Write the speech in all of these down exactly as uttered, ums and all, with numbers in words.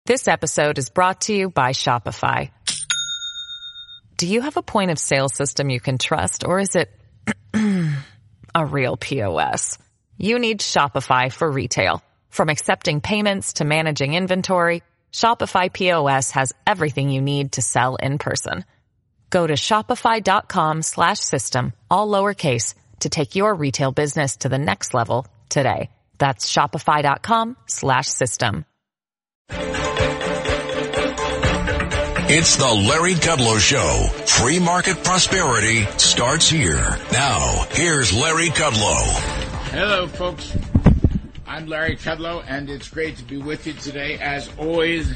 This episode is brought to you by Shopify. Do you have a point of sale system you can trust, or is it a real P O S? You need Shopify for retail. From accepting payments to managing inventory, Shopify P O S has everything you need to sell in person. Go to shopify.com slash system, all lowercase, to take your retail business to the next level today. That's shopify.com slash system. It's the Larry Kudlow Show. Free market prosperity starts here. Now, here's Larry Kudlow. Hello, folks. I'm Larry Kudlow, and it's great to be with you today, as always.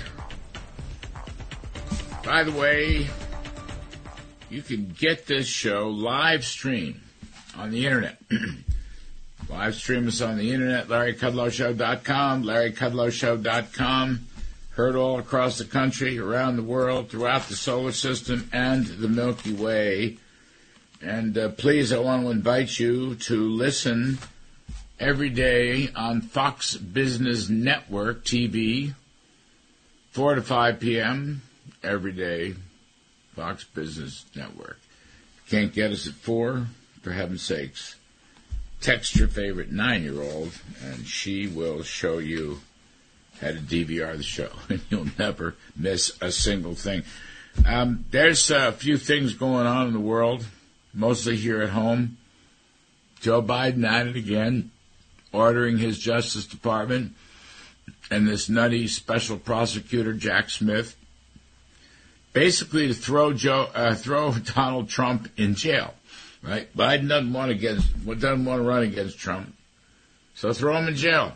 By the way, you can get this show live stream on the internet. Live stream us on the internet, larry kudlow show dot com, larry kudlow show dot com. Heard all across the country, around the world, throughout the solar system, and the Milky Way. And uh, please, I want to invite you to listen every day on Fox Business Network T V, four to five p.m. every day, Fox Business Network. Can't get us at four, for heaven's sakes. Text your favorite nine-year-old, and she will show you how to D V R the show, and you'll never miss a single thing. Um, there's a few things going on in the world, mostly here at home. Joe Biden at it again, ordering his Justice Department and this nutty special prosecutor, Jack Smith, basically to throw Joe, uh, throw Donald Trump in jail. Right? Biden doesn't want to get, doesn't want to run against Trump, so throw him in jail.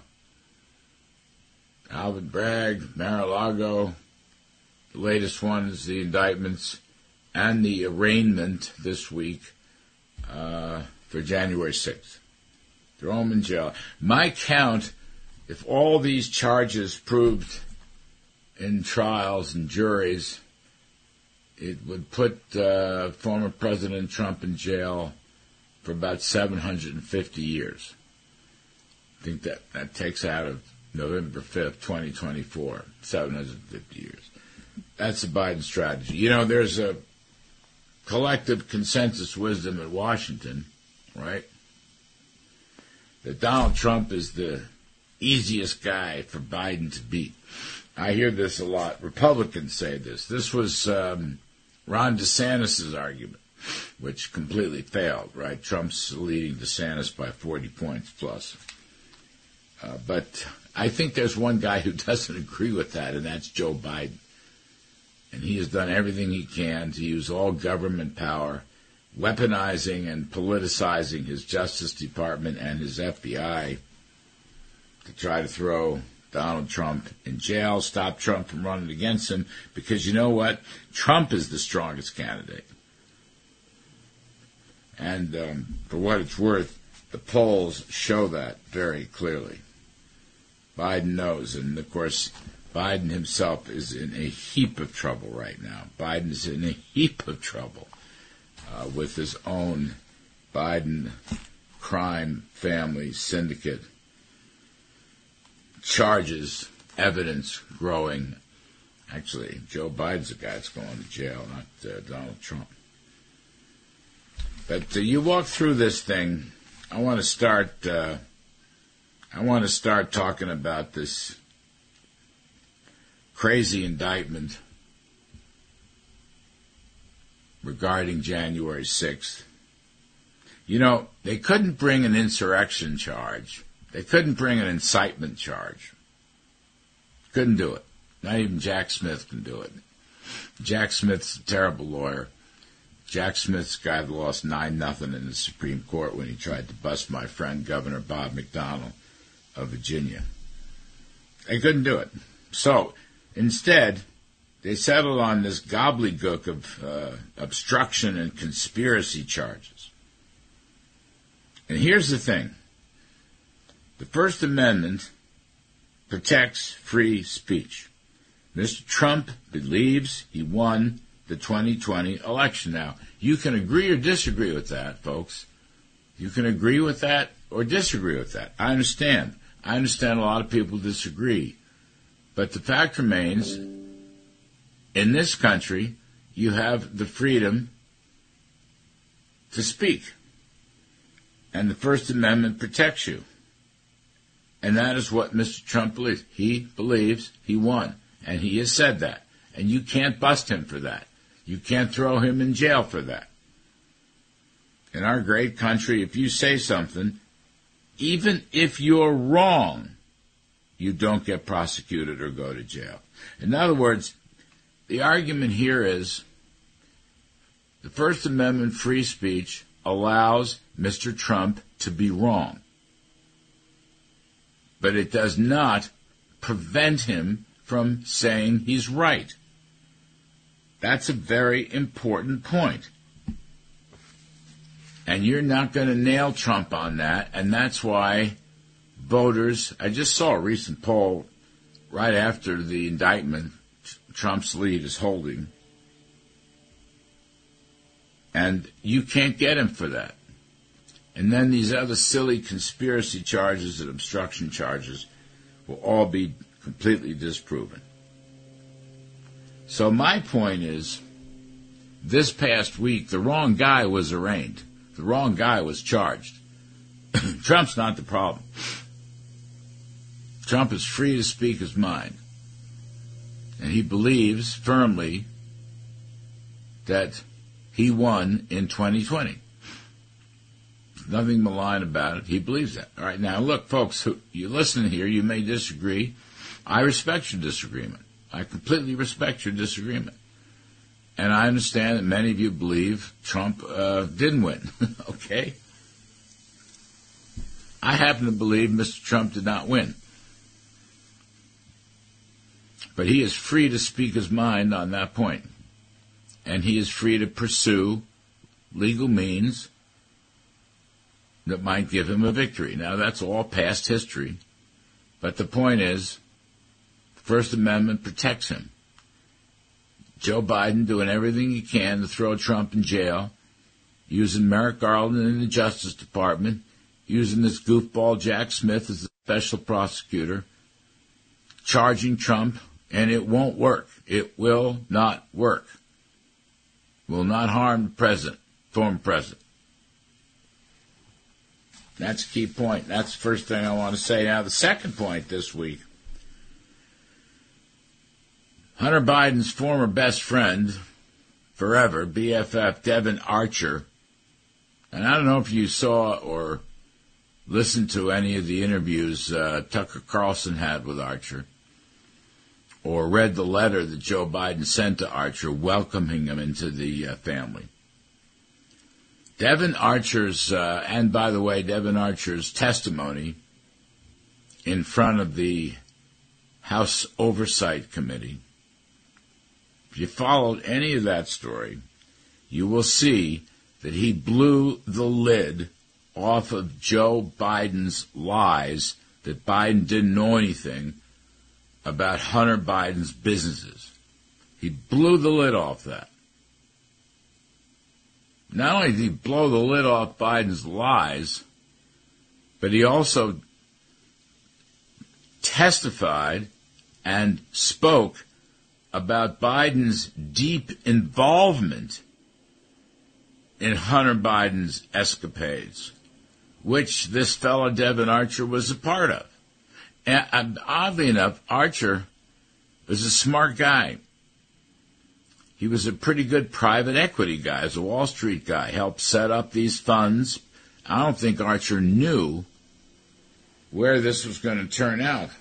Alvin Bragg, Mar-a-Lago, the latest one is the indictments and the arraignment this week uh, for January sixth. Throw him in jail. My count, if all these charges proved in trials and juries, it would put uh, former President Trump in jail for about seven hundred fifty years. I think that, that takes out of November fifth, twenty twenty-four, seven hundred fifty years. That's the Biden strategy. You know, there's a collective consensus wisdom at Washington, right, that Donald Trump is the easiest guy for Biden to beat. I hear this a lot. Republicans say this. This was um, Ron DeSantis' argument, which completely failed, right? Trump's leading DeSantis by forty points plus. Uh, but I think there's one guy who doesn't agree with that, and that's Joe Biden. And he has done everything he can to use all government power, weaponizing and politicizing his Justice Department and his F B I to try to throw Donald Trump in jail, stop Trump from running against him, because you know what? Trump is the strongest candidate. And um, for what it's worth, the polls show that very clearly. Biden knows, and of course, Biden himself is in a heap of trouble right now. Biden is in a heap of trouble uh, with his own Biden crime family syndicate. Charges, evidence growing. Actually, Joe Biden's the guy that's going to jail, not uh, Donald Trump. But uh, you walk through this thing. I want to start. Uh, I want to start talking about this crazy indictment regarding January sixth. You know, they couldn't bring an insurrection charge. They couldn't bring an incitement charge. Couldn't do it. Not even Jack Smith can do it. Jack Smith's a terrible lawyer. Jack Smith's the guy that lost nine nothing in the Supreme Court when he tried to bust my friend Governor Bob McDonnell of Virginia. They couldn't do it. So, instead, they settled on this gobbledygook of uh, obstruction and conspiracy charges. And here's the thing. The First Amendment protects free speech. Mister Trump believes he won the twenty twenty election. Now, you can agree or disagree with that, folks. You can agree with that or disagree with that. I understand. I understand a lot of people disagree. But the fact remains, in this country, you have the freedom to speak. And the First Amendment protects you. And that is what Mister Trump believes. He believes he won. And he has said that. And you can't bust him for that. You can't throw him in jail for that. In our great country, if you say something, even if you're wrong, you don't get prosecuted or go to jail. In other words, the argument here is the First Amendment free speech allows Mister Trump to be wrong. But it does not prevent him from saying he's right. That's a very important point. And you're not going to nail Trump on that, and that's why voters, I just saw a recent poll right after the indictment Trump's lead is holding, and you can't get him for that. And then these other silly conspiracy charges and obstruction charges will all be completely disproven. So my point is, this past week, the wrong guy was arraigned. The wrong guy was charged. Trump's not the problem. Trump is free to speak his mind. And he believes firmly that he won in twenty twenty. There's nothing malign about it. He believes that. All right, now look, folks, you listen here, you may disagree. I respect your disagreement. I completely respect your disagreement. And I understand that many of you believe Trump uh, didn't win. Okay? I happen to believe Mister Trump did not win. But he is free to speak his mind on that point. And he is free to pursue legal means that might give him a victory. Now, that's all past history. But the point is, the First Amendment protects him. Joe Biden doing everything he can to throw Trump in jail, using Merrick Garland in the Justice Department, using this goofball Jack Smith as the special prosecutor, charging Trump, and it won't work. It will not work. Will not harm the president, former president. That's a key point. That's the first thing I want to say. Now, the second point this week, Hunter Biden's former best friend, forever, B F F, Devon Archer, and I don't know if you saw or listened to any of the interviews uh, Tucker Carlson had with Archer, or read the letter that Joe Biden sent to Archer welcoming him into the uh, family. Devon Archer's, uh, and by the way, Devon Archer's testimony in front of the House Oversight Committee, if you followed any of that story, you will see that he blew the lid off of Joe Biden's lies that Biden didn't know anything about Hunter Biden's businesses. He blew the lid off that. Not only did he blow the lid off Biden's lies, but he also testified and spoke about Biden's deep involvement in Hunter Biden's escapades, which this fellow Devon Archer was a part of. And oddly enough, Archer was a smart guy. He was a pretty good private equity guy. He was a Wall Street guy, helped set up these funds. I don't think Archer knew where this was going to turn out.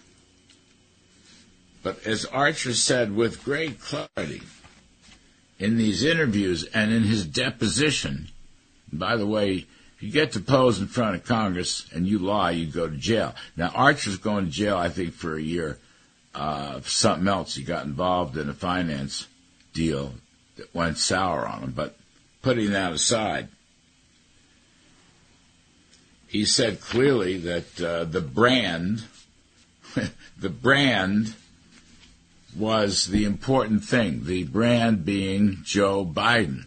But as Archer said with great clarity in these interviews and in his deposition, and by the way, if you get to pose in front of Congress and you lie, you go to jail. Now, Archer's going to jail, I think, for a year uh, for something else. He got involved in a finance deal that went sour on him. But putting that aside, he said clearly that uh, the brand, the brand was the important thing, the brand being Joe Biden.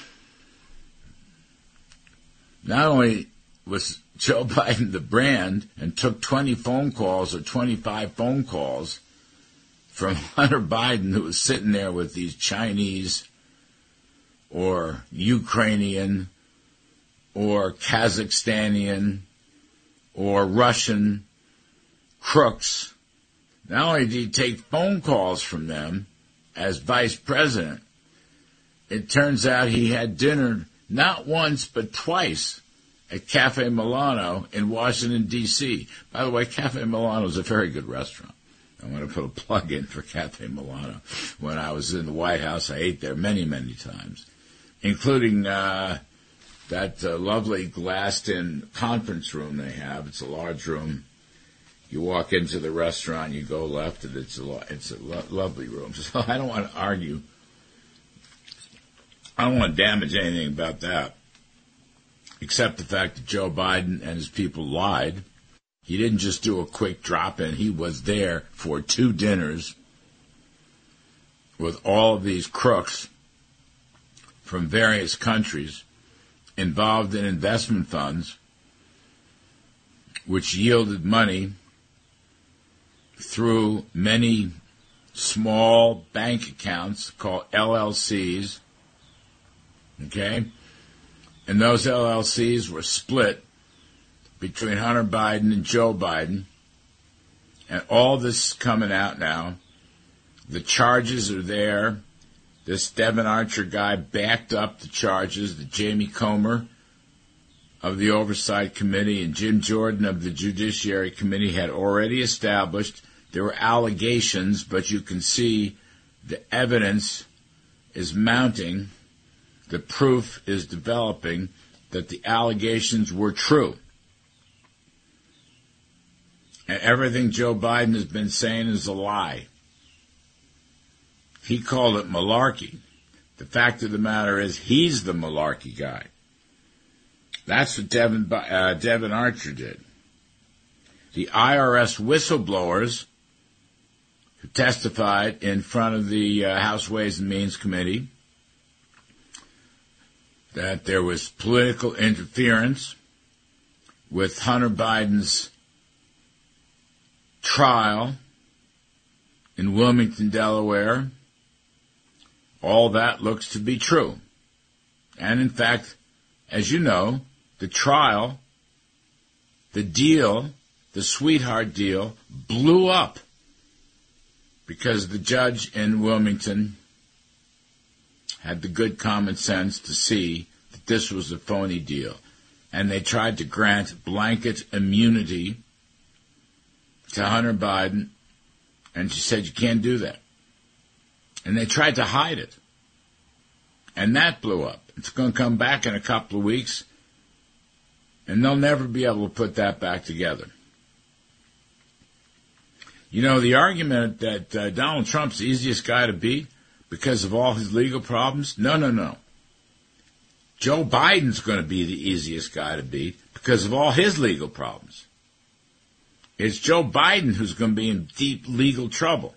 Not only was Joe Biden the brand and took twenty phone calls or twenty-five phone calls from Hunter Biden, who was sitting there with these Chinese or Ukrainian or Kazakhstanian or Russian crooks. Not only did he take phone calls from them as vice president, it turns out he had dinner not once but twice at Cafe Milano in Washington, D C By the way, Cafe Milano is a very good restaurant. I'm going to put a plug in for Cafe Milano. When I was in the White House, I ate there many, many times, including uh, that uh, lovely glassed-in conference room they have. It's a large room. You walk into the restaurant, you go left, and it's a, lo- it's a lo- lovely room. So I don't want to argue. I don't want to damage anything about that, except the fact that Joe Biden and his people lied. He didn't just do a quick drop-in. He was there for two dinners with all of these crooks from various countries involved in investment funds, which yielded money through many small bank accounts called L L Cs, okay? And those L L Cs were split between Hunter Biden and Joe Biden, and all this is coming out now. The charges are there. This Devin Archer guy backed up the charges that Jamie Comer of the Oversight Committee and Jim Jordan of the Judiciary Committee had already established. There were allegations, but you can see the evidence is mounting. The proof is developing that the allegations were true. And everything Joe Biden has been saying is a lie. He called it malarkey. The fact of the matter is he's the malarkey guy. That's what Devin, uh, Devin Archer did. The I R S whistleblowers who testified in front of the uh, House Ways and Means Committee that there was political interference with Hunter Biden's trial in Wilmington, Delaware. All that looks to be true. And in fact, as you know, the trial, the deal, the sweetheart deal, blew up because the judge in Wilmington had the good common sense to see that this was a phony deal. And they tried to grant blanket immunity to Hunter Biden, and she said, you can't do that. And they tried to hide it. And that blew up. It's going to come back in a couple of weeks, and they'll never be able to put that back together. You know, the argument that uh, Donald Trump's the easiest guy to beat because of all his legal problems, no, no, no. Joe Biden's going to be the easiest guy to beat because of all his legal problems. It's Joe Biden who's going to be in deep legal trouble.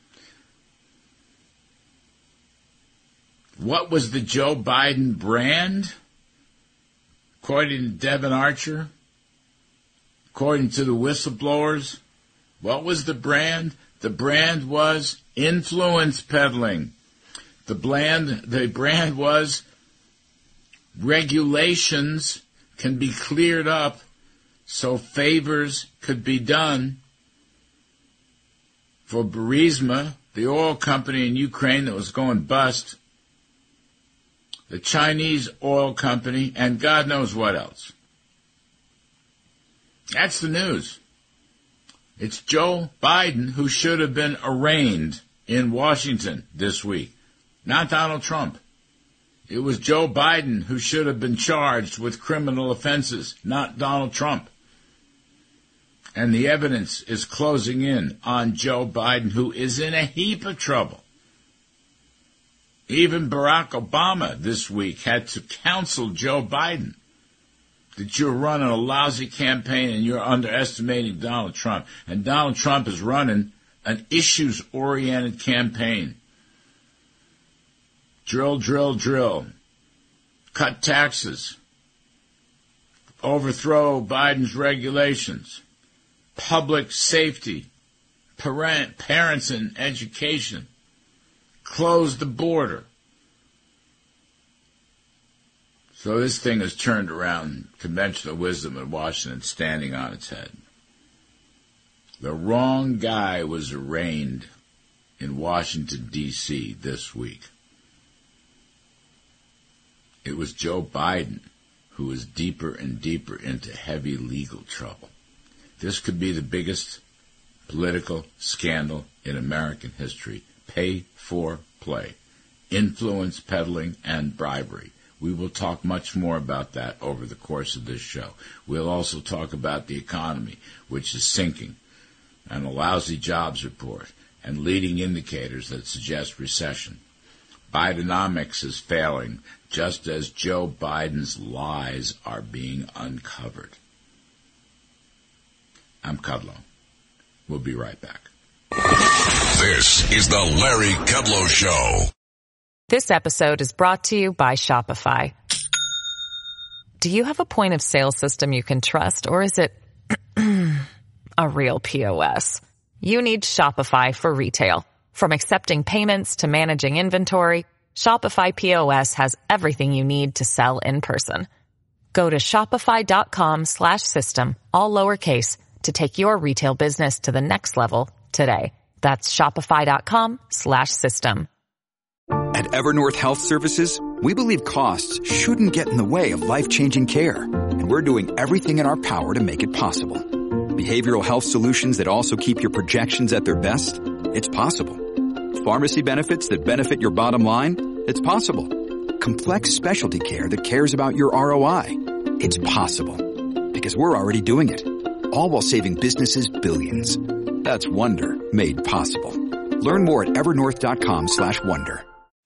What was the Joe Biden brand? According to Devin Archer, according to the whistleblowers, what was the brand? The brand was influence peddling. The brand, the brand was regulations can be cleared up so favors could be done for Burisma, the oil company in Ukraine that was going bust, the Chinese oil company, and God knows what else. That's the news. It's Joe Biden who should have been arraigned in Washington this week, not Donald Trump. It was Joe Biden who should have been charged with criminal offenses, not Donald Trump. And the evidence is closing in on Joe Biden, who is in a heap of trouble. Even Barack Obama this week had to counsel Joe Biden that you're running a lousy campaign and you're underestimating Donald Trump. And Donald Trump is running an issues-oriented campaign. Drill, drill, drill. Cut taxes. Overthrow Biden's regulations. Public safety. parent, parents and education, closed the border. So this thing has turned around conventional wisdom in Washington standing on its head. The wrong guy was arraigned in Washington, D C this week. It was Joe Biden who is deeper and deeper into heavy legal trouble. This could be the biggest political scandal in American history. Pay for play, influence peddling, and bribery. We will talk much more about that over the course of this show. We'll also talk about the economy, which is sinking, and a lousy jobs report, and leading indicators that suggest recession. Bidenomics is failing, just as Joe Biden's lies are being uncovered. I'm Kudlow. We'll be right back. This is the Larry Kudlow Show. This episode is brought to you by Shopify. Do you have a point of sale system you can trust, or is it a real P O S? You need Shopify for retail. From accepting payments to managing inventory, Shopify P O S has everything you need to sell in person. Go to shopify.com slash system, all lowercase, to take your retail business to the next level today. That's shopify.com slash system. At Evernorth Health Services, we believe costs shouldn't get in the way of life-changing care, and we're doing everything in our power to make it possible. Behavioral health solutions that also keep your projections at their best? It's possible. Pharmacy benefits that benefit your bottom line? It's possible. Complex specialty care that cares about your R O I? It's possible. Because we're already doing it. All while saving businesses billions. That's Wonder made possible. Learn more at evernorth.com slash wonder.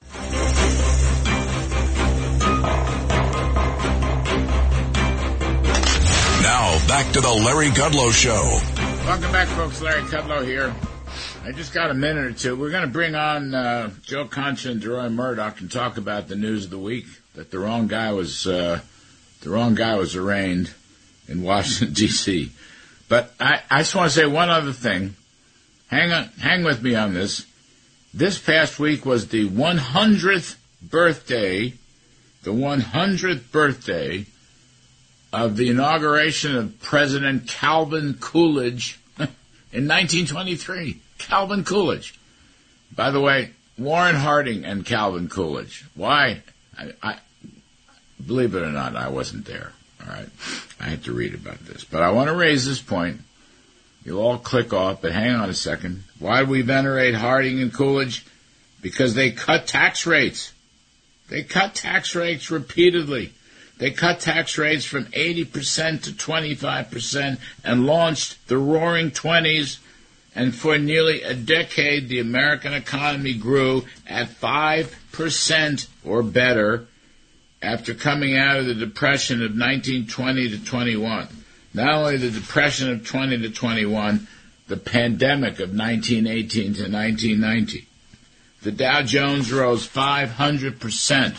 Now, back to the Larry Kudlow Show. Welcome back, folks. Larry Kudlow here. I just got a minute or two. We're going to bring on uh, Joe Concha and DeRoy Murdoch and talk about the news of the week, that the wrong guy was uh, the wrong guy was arraigned in Washington, D C But I, I just want to say one other thing. Hang on, hang with me on this. This past week was the one hundredth birthday, the one hundredth birthday of the inauguration of President Calvin Coolidge in nineteen twenty-three. Calvin Coolidge. By the way, Warren Harding and Calvin Coolidge. Why? I, I believe it or not, I wasn't there. All right, I had to read about this, but I want to raise this point. You'll all click off, but hang on a second. Why do we venerate Harding and Coolidge? Because they cut tax rates. They cut tax rates repeatedly. They cut tax rates from eighty percent to twenty-five percent and launched the Roaring Twenties. And for nearly a decade, the American economy grew at five percent or better after coming out of the Depression of nineteen twenty to twenty-one. Not only the Depression of twenty to twenty-one, the pandemic of nineteen eighteen to nineteen nineteen. The Dow Jones rose five hundred percent.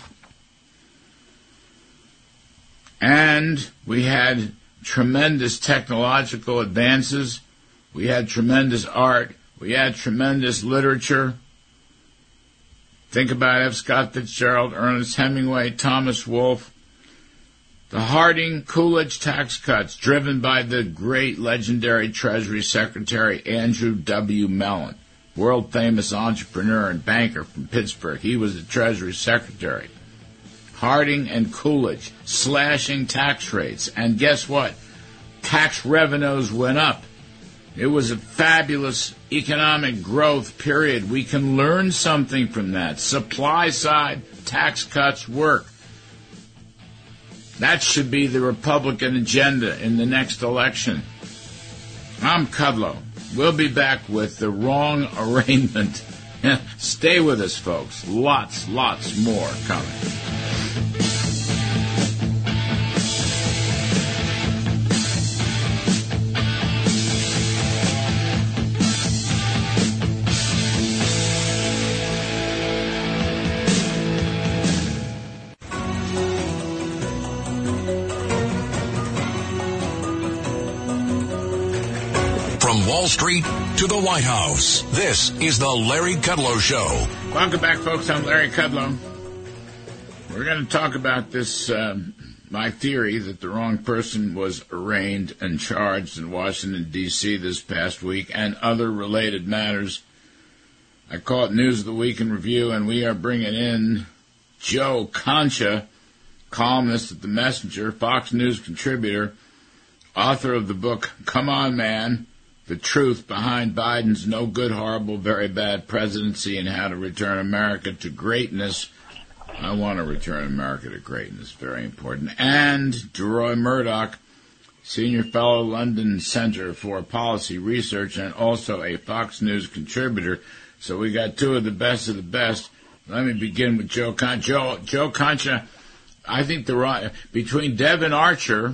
And we had tremendous technological advances. We had tremendous art. We had tremendous literature. Think about F. Scott Fitzgerald, Ernest Hemingway, Thomas Wolfe. The Harding-Coolidge tax cuts, driven by the great legendary Treasury Secretary Andrew W. Mellon, world-famous entrepreneur and banker from Pittsburgh. He was the Treasury Secretary. Harding and Coolidge slashing tax rates. And guess what? Tax revenues went up. It was a fabulous economic growth period. We can learn something from that. Supply-side tax cuts work. That should be the Republican agenda in the next election. I'm Kudlow. We'll be back with the wrong arraignment. Stay with us, folks. Lots, lots more coming. From Wall Street to the White House. This is the Larry Kudlow Show. Welcome back, folks. I'm Larry Kudlow. We're going to talk about this, um, my theory that the wrong person was arraigned and charged in Washington, D C this past week, and other related matters. I call it News of the Week in Review, and we are bringing in Joe Concha, columnist at The Messenger, Fox News contributor, author of the book Come On Man, The Truth Behind Biden's No Good, Horrible, Very Bad Presidency and How to Return America to Greatness. I want to return America to greatness, very important. And DeRoy Murdoch, Senior Fellow, London Center for Policy Research, and also a Fox News contributor. So we got two of the best of the best. Let me begin with Joe Concha. Joe, Joe Concha, I think the right, between Devin Archer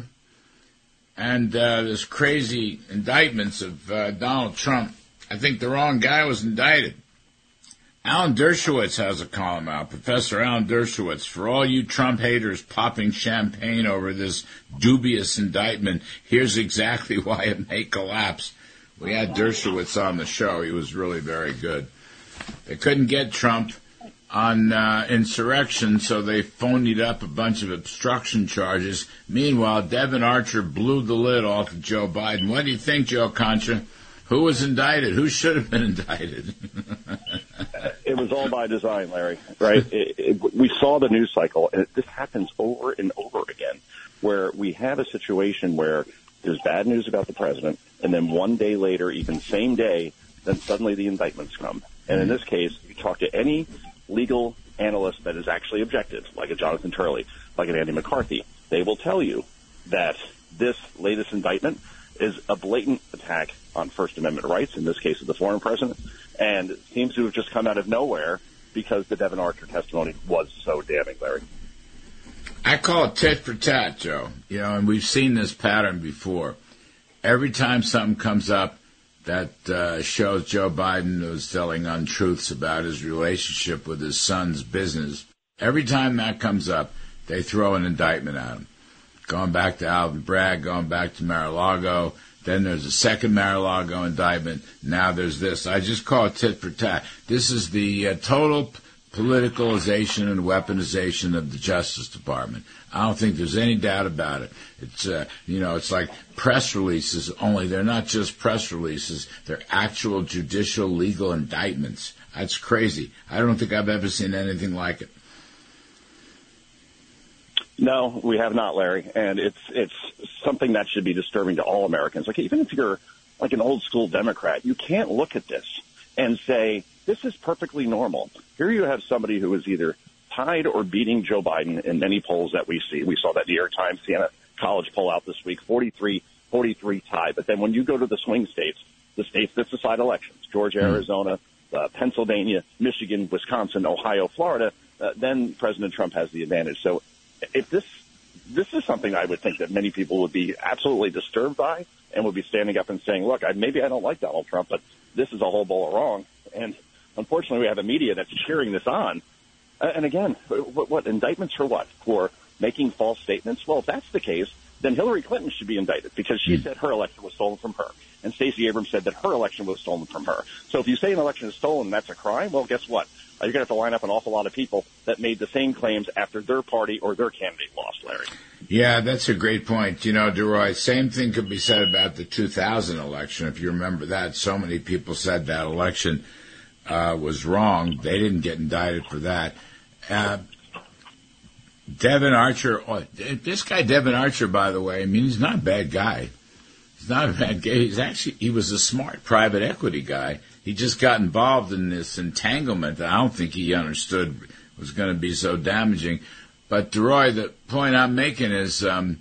and uh, this crazy indictments of uh, Donald Trump, I think the wrong guy was indicted. Alan Dershowitz has a column out, Professor Alan Dershowitz. For all you Trump haters popping champagne over this dubious indictment, here's exactly why it may collapse. We had Dershowitz on the show. He was really very good. They couldn't get Trump on uh, insurrection, so they phonied up a bunch of obstruction charges. Meanwhile, Devin Archer blew the lid off of Joe Biden. What do you think, Joe Concha? Who was indicted? Who should have been indicted? It was all by design, Larry, right? it, it, we saw the news cycle, and this happens over and over again, where we have a situation where there's bad news about the president, and then one day later, even same day, then suddenly the indictments come. And in this case, you talk to any legal analyst that is actually objective, like a Jonathan Turley, like an Andy McCarthy, they will tell you that this latest indictment is a blatant attack on First Amendment rights, in this case of the former president, and it seems to have just come out of nowhere because the Devin Archer testimony was so damning, Larry. I call it tit for tat, Joe. You know, and we've seen this pattern before. Every time something comes up that uh, shows Joe Biden was telling untruths about his relationship with his son's business, every time that comes up, they throw an indictment at him. Going back to Alvin Bragg, going back to Mar-a-Lago, then there's a second Mar-a-Lago indictment, now there's this. I just call it tit for tat. This is the uh, total politicalization and weaponization of the Justice Department. I don't think there's any doubt about it. It's, uh, you know, it's like press releases, only they're not just press releases, they're actual judicial legal indictments. That's crazy. I don't think I've ever seen anything like it. No, we have not, Larry, and it's it's something that should be disturbing to all Americans. Like, even if you're like an old school Democrat, you can't look at this and say, this is perfectly normal. Here you have somebody who is either tied or beating Joe Biden in many polls that we see. We saw that New York Times, Siena College poll out this week, forty-three forty-three tie. But then when you go to the swing states, the states that decide elections, Georgia, mm-hmm. Arizona, uh, Pennsylvania, Michigan, Wisconsin, Ohio, Florida, uh, then President Trump has the advantage. So if this this is something I would think that many people would be absolutely disturbed by and would be standing up and saying, look, I, maybe I don't like Donald Trump, but this is a whole bowl of wrong. And unfortunately, we have a media that's cheering this on. And again, what, what indictments for what? For making false statements? Well, if that's the case, then Hillary Clinton should be indicted because she said her election was stolen from her. And Stacey Abrams said that her election was stolen from her. So if you say an election is stolen, that's a crime. Well, guess what? You're going to have to line up an awful lot of people that made the same claims after their party or their candidate lost, Larry. Yeah, that's a great point. You know, DeRoy, same thing could be said about the two thousand election. If you remember that, so many people said that election uh, was wrong. They didn't get indicted for that. Uh, Devin Archer, oh, this guy Devin Archer, by the way, I mean, he's not a bad guy. He's not a bad guy. He's actually, he was a smart private equity guy. He just got involved in this entanglement that I don't think he understood was going to be so damaging. But, DeRoy, the point I'm making is um,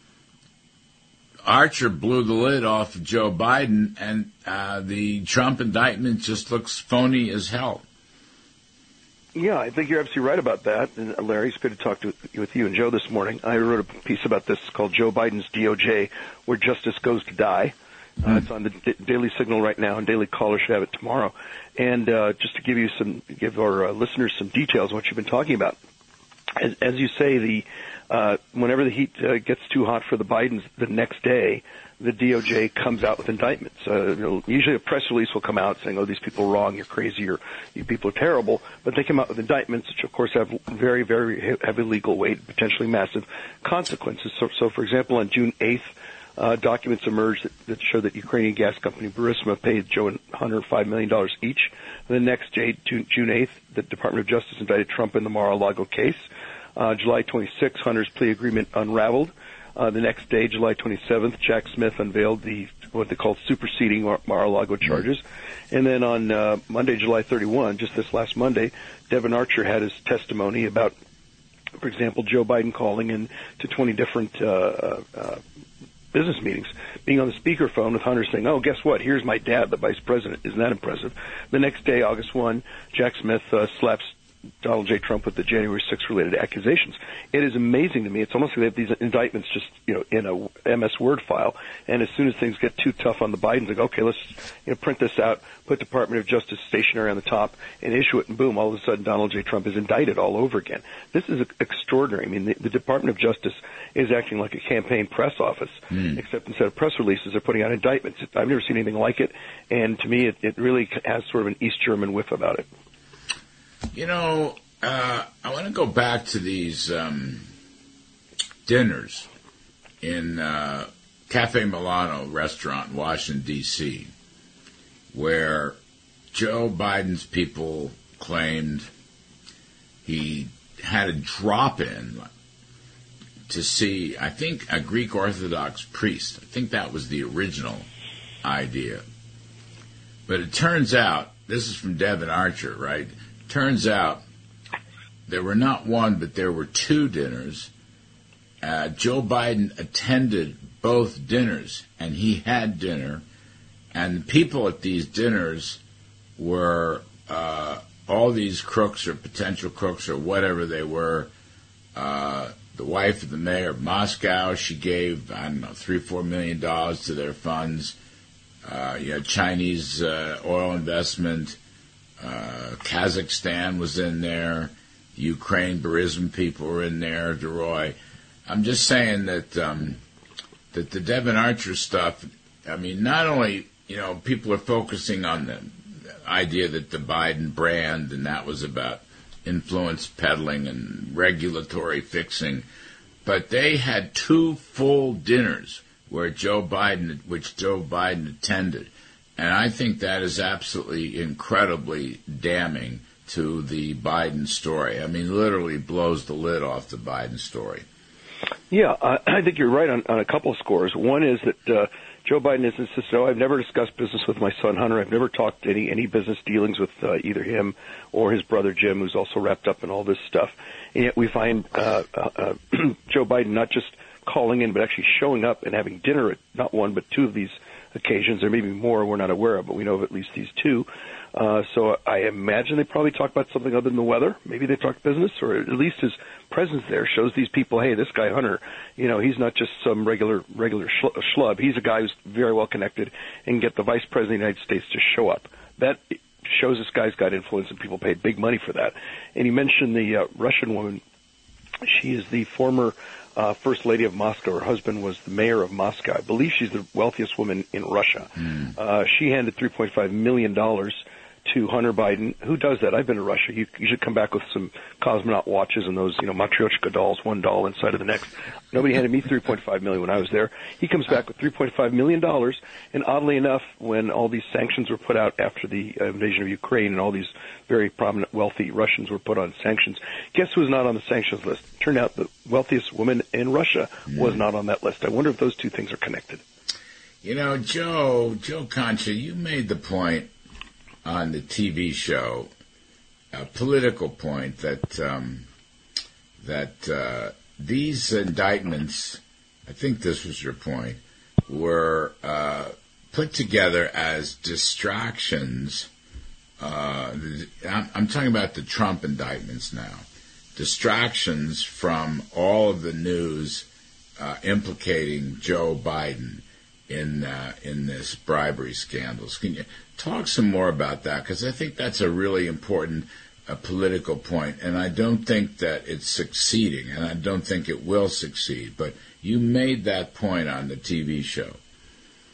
Archer blew the lid off of Joe Biden, and uh, the Trump indictment just looks phony as hell. Yeah, I think you're absolutely right about that. And Larry, it's good to talk to, with you and Joe this morning. I wrote a piece about this called Joe Biden's D O J, Where Justice Goes to Die. Uh, mm. It's on the D- Daily Signal right now, and Daily Caller should have it tomorrow. And uh, just to give you some, give our uh, listeners some details of what you've been talking about. As, as you say, the uh, whenever the heat uh, gets too hot for the Bidens, the next day the D O J comes out with indictments. Uh, you know, usually a press release will come out saying, oh, these people are wrong, you're crazy, or you people are terrible. But they come out with indictments, which, of course, have very, very heavy legal weight, potentially massive consequences. So, so for example, on June eighth, uh, documents emerged that, that show that Ukrainian gas company Burisma paid Joe and Hunter five million dollars each. The next day, June eighth, the Department of Justice indicted Trump in the Mar-a-Lago case. Uh, July twenty-sixth, Hunter's plea agreement unraveled. Uh, the next day, July twenty-seventh, Jack Smith unveiled the what they call superseding Mar- Mar-a-Lago charges. And then on uh, Monday, July thirty-first, just this last Monday, Devin Archer had his testimony about, for example, Joe Biden calling in to twenty different uh, uh, business meetings, being on the speakerphone with Hunter saying, oh, guess what? Here's my dad, the vice president. Isn't that impressive? The next day, August first, Jack Smith uh, slaps Donald J. Trump with the January sixth related accusations. It is amazing to me. It's almost like they have these indictments just, you know, in a M S Word file. And as soon as things get too tough on the Bidens, they go, okay, let's, you know, print this out, put Department of Justice stationery on the top, and issue it, and boom, all of a sudden Donald J. Trump is indicted all over again. This is extraordinary. I mean, the, the Department of Justice is acting like a campaign press office, mm. except instead of press releases, they're putting out indictments. I've never seen anything like it, and to me, it, it really has sort of an East German whiff about it. You know, uh, I want to go back to these um, dinners in uh, Cafe Milano restaurant in Washington, D C, where Joe Biden's people claimed he had a drop-in to see, I think, a Greek Orthodox priest. I think that was the original idea. But it turns out, this is from Devin Archer, right? Turns out there were not one, but there were two dinners. Uh, Joe Biden attended both dinners, and he had dinner. And the people at these dinners were uh, all these crooks or potential crooks or whatever they were. Uh, the wife of the mayor of Moscow, she gave, I don't know, three, four million dollars to their funds. Uh, you had Chinese uh, oil investment. Uh, Kazakhstan was in there. Ukraine, Burisma people were in there. DeRoy. I'm just saying that um, that the Devin Archer stuff. I mean, not only you know people are focusing on the idea that the Biden brand and that was about influence peddling and regulatory fixing, but they had two full dinners where Joe Biden, which Joe Biden attended. And I think that is absolutely incredibly damning to the Biden story. I mean, literally blows the lid off the Biden story. Yeah, I, I think you're right on, on a couple of scores. One is that uh, Joe Biden has insisted, oh, I've never discussed business with my son Hunter. I've never talked any, any business dealings with uh, either him or his brother Jim, who's also wrapped up in all this stuff. And yet we find uh, uh, Joe Biden not just calling in, but actually showing up and having dinner at not one but two of these occasions. There may be more we're not aware of, but we know of at least these two. Uh, so I imagine they probably talk about something other than the weather. Maybe they talk business, or at least his presence there shows these people, hey, this guy Hunter, you know, he's not just some regular regular schlub. He's a guy who's very well connected, and get the vice president of the United States to show up. That shows this guy's got influence, and people paid big money for that. And he mentioned the uh, Russian woman. She is the former Uh, First Lady of Moscow. Her husband was the mayor of Moscow. I believe she's the wealthiest woman in Russia. Mm. Uh, she handed three point five million dollars to Hunter Biden. Who does that? I've been to Russia. You, you should come back with some cosmonaut watches and those, you know, Matryoshka dolls, one doll inside of the next. Nobody handed me three point five million dollars when I was there. He comes back with three point five million dollars, and oddly enough, when all these sanctions were put out after the invasion of Ukraine and all these very prominent, wealthy Russians were put on sanctions, guess who was not on the sanctions list? Turned out the wealthiest woman in Russia was not on that list. I wonder if those two things are connected. You know, Joe, Joe Concha, you made the point on the T V show, a political point that um, that uh, these indictments, I think this was your point, were uh, put together as distractions. Uh, I'm, I'm talking about the Trump indictments now. Distractions from all of the news uh, implicating Joe Biden in uh, in this bribery scandals. Can you talk some more about that? Because I think that's a really important uh, political point, and I don't think that it's succeeding, and I don't think it will succeed. But you made that point on the T V show.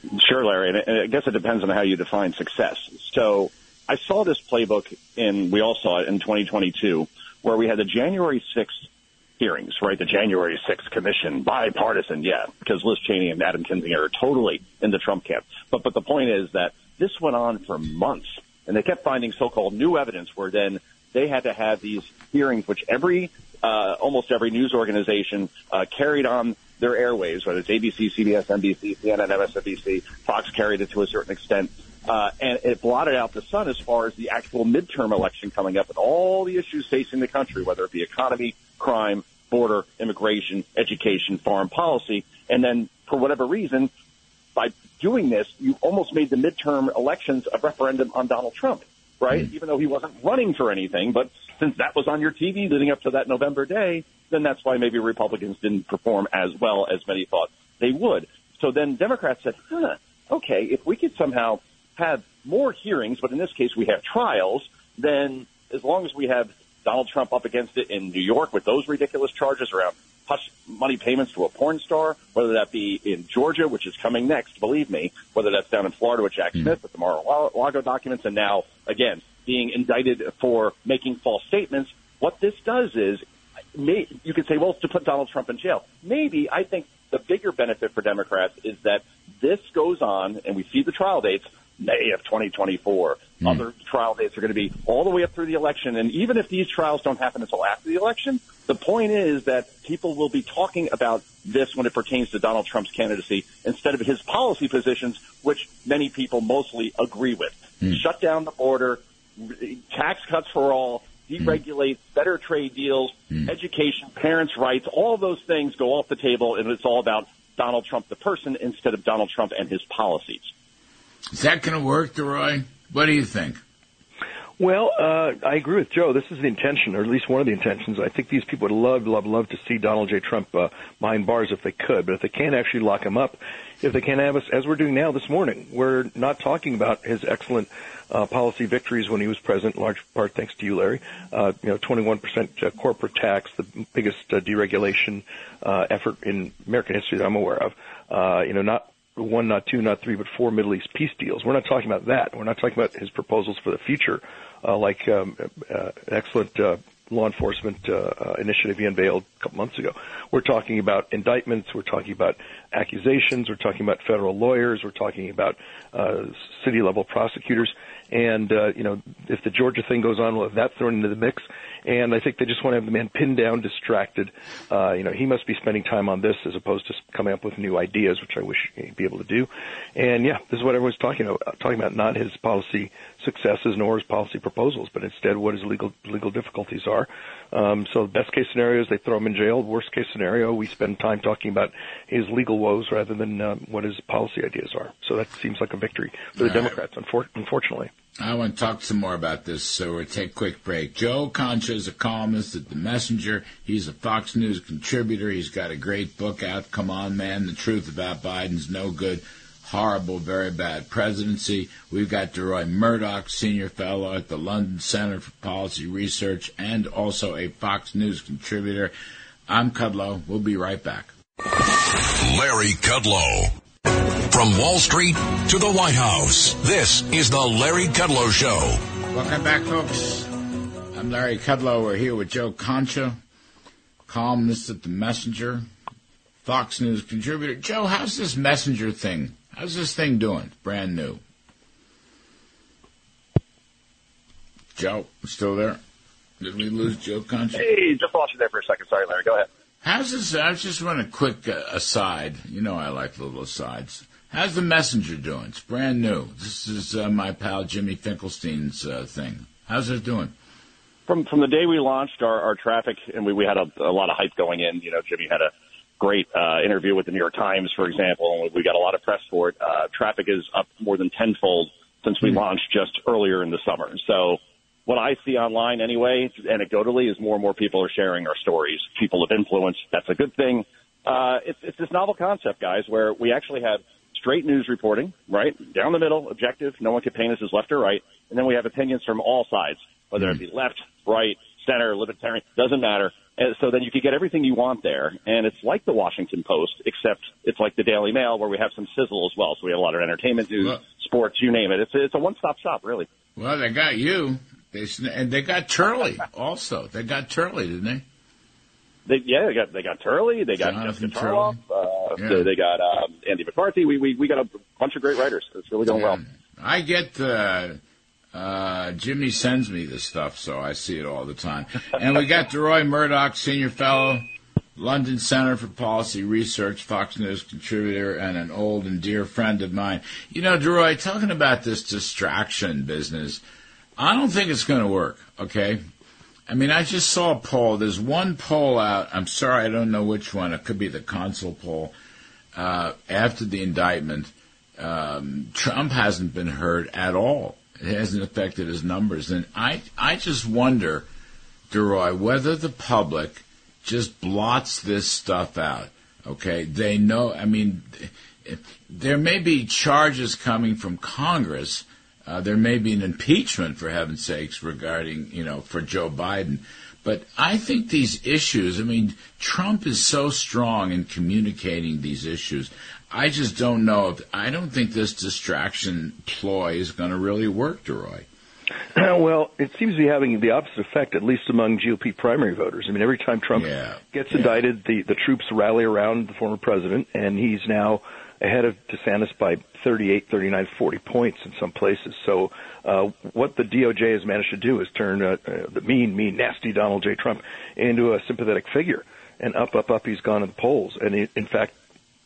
Sure, Larry, and I guess it depends on how you define success. So I saw this playbook in, we all saw it in twenty twenty-two, where we had the January sixth hearings, right? The January sixth commission, bipartisan, yeah, because Liz Cheney and Adam Kinzinger are totally in the Trump camp. But but the point is that this went on for months, and they kept finding so-called new evidence where then they had to have these hearings, which every, uh, almost every news organization uh, carried on their airwaves, whether it's A B C, C B S, N B C, C N N, M S N B C, Fox carried it to a certain extent. Uh, and it blotted out the sun as far as the actual midterm election coming up and all the issues facing the country, whether it be economy, crime, border, immigration, education, foreign policy. And then for whatever reason, by doing this, you almost made the midterm elections a referendum on Donald Trump, right? Mm-hmm. Even though he wasn't running for anything. But since that was on your T V leading up to that November day, then that's why maybe Republicans didn't perform as well as many thought they would. So then Democrats said, huh, okay, if we could somehow have more hearings, but in this case we have trials, then as long as we have Donald Trump up against it in New York with those ridiculous charges around hush money payments to a porn star, whether that be in Georgia, which is coming next, believe me, whether that's down in Florida with Jack Smith with the Mar-a-Lago documents, and now, again, being indicted for making false statements, what this does is, may, you could say, well, it's to put Donald Trump in jail. Maybe, I think the bigger benefit for Democrats is that this goes on, and we see the trial dates, May of twenty twenty-four. Mm. Other trial dates are going to be all the way up through the election. And even if these trials don't happen until after the election, the point is that people will be talking about this when it pertains to Donald Trump's candidacy instead of his policy positions, which many people mostly agree with. Mm. Shut down the border, tax cuts for all, deregulate, mm. better trade deals, mm. education, parents' rights, all of those things go off the table, and it's all about Donald Trump the person instead of Donald Trump and his policies. Is that going to work, DeRoy? What do you think? Well, uh, I agree with Joe. This is the intention, or at least one of the intentions. I think these people would love, love, love to see Donald J. Trump uh, behind bars if they could. But if they can't actually lock him up, if they can't have us, as we're doing now this morning, we're not talking about his excellent uh, policy victories when he was president, in large part thanks to you, Larry. Uh, you know, twenty-one percent uh, corporate tax, the biggest uh, deregulation uh, effort in American history that I'm aware of. Uh, you know, not one, not two, not three, but four Middle East peace deals. We're not talking about that. We're not talking about his proposals for the future, uh, like um, uh, an excellent uh, law enforcement uh, uh, initiative he unveiled a couple months ago. We're talking about indictments. We're talking about accusations. We're talking about federal lawyers. We're talking about uh, city-level prosecutors. And, uh, you know, if the Georgia thing goes on, we'll have that thrown into the mix. And I think they just want to have the man pinned down, distracted. Uh, you know, he must be spending time on this as opposed to coming up with new ideas, which I wish he'd be able to do. And, yeah, this is what everyone's talking about, talking about not his policy successes nor his policy proposals, but instead what his legal legal difficulties are. Um, so best case scenario is they throw him in jail. Worst case scenario, we spend time talking about his legal woes rather than uh, what his policy ideas are. So that seems like a victory for the All Democrats, right. unfor- unfortunately. I want to talk some more about this, so we'll take a quick break. Joe Concha is a columnist at The Messenger. He's a Fox News contributor. He's got a great book out, Come On, Man, The Truth About Biden's No Good, Horrible, Very Bad Presidency. We've got DeRoy Murdoch, senior fellow at the London Center for Policy Research and also a Fox News contributor. I'm Kudlow. We'll be right back. Larry Kudlow. From Wall Street to the White House, this is the Larry Kudlow Show. Welcome back, folks. I'm Larry Kudlow. We're here with Joe Concha, columnist at The Messenger, Fox News contributor. Joe, how's this Messenger thing? How's this thing doing? Brand new. Joe, still there? Did we lose Joe Concha? Hey, just lost you there for a second. Sorry, Larry. Go ahead. How's this? I just want a quick uh, aside. You know I like little asides. How's the Messenger doing? It's brand new. This is uh, my pal Jimmy Finkelstein's uh, thing. How's it doing? From from the day we launched our, our traffic, and we, we had a, a lot of hype going in. You know, Jimmy had a great uh, interview with the New York Times, for example, and we got a lot of press for it. Uh, traffic is up more than tenfold since we mm-hmm. launched just earlier in the summer. So what I see online anyway, anecdotally, is more and more people are sharing our stories. People of influence, that's a good thing. Uh, it's, it's this novel concept, guys, where we actually have straight news reporting, right, down the middle, objective. No one can paint us as left or right. And then we have opinions from all sides, whether it be left, right, center, libertarian, doesn't matter. And so then you could get everything you want there. And it's like the Washington Post, except it's like the Daily Mail, where we have some sizzle as well. So we have a lot of entertainment news, well, sports, you name it. It's a, it's a one-stop shop, really. Well, they got you. They and they got Turley also. They got Turley, didn't they? They, yeah, they got they got Turley, they got Jonathan Jessica Tarloff, uh, yeah. they, they got um, Andy McCarthy. We, we we got a bunch of great writers. It's really going yeah. well. I get uh, uh, Jimmy sends me this stuff, so I see it all the time. And we got DeRoy Murdoch, senior fellow, London Center for Policy Research, Fox News contributor, and an old and dear friend of mine. You know, DeRoy, talking about this distraction business, I don't think it's going to work. Okay. I mean, I just saw a poll. There's one poll out. I'm sorry, I don't know which one. It could be the Consul poll. Uh, after the indictment, um, Trump hasn't been heard at all. It hasn't affected his numbers. And I, I just wonder, DeRoy, whether the public just blots this stuff out. Okay? They know, I mean, there may be charges coming from Congress. Uh, there may be an impeachment, for heaven's sakes, regarding, you know, for Joe Biden. But I think these issues, I mean, Trump is so strong in communicating these issues. I just don't know if, I don't think this distraction ploy is going to really work, DeRoy. Uh, well, it seems to be having the opposite effect, at least among G O P primary voters. I mean, every time Trump yeah. gets yeah. indicted, the, the troops rally around the former president, and he's now ahead of DeSantis by thirty-eight, thirty-nine, forty points in some places. So uh, what the D O J has managed to do is turn uh, uh, the mean, mean, nasty Donald J. Trump into a sympathetic figure. And up, up, up, he's gone in the polls. And it, in fact,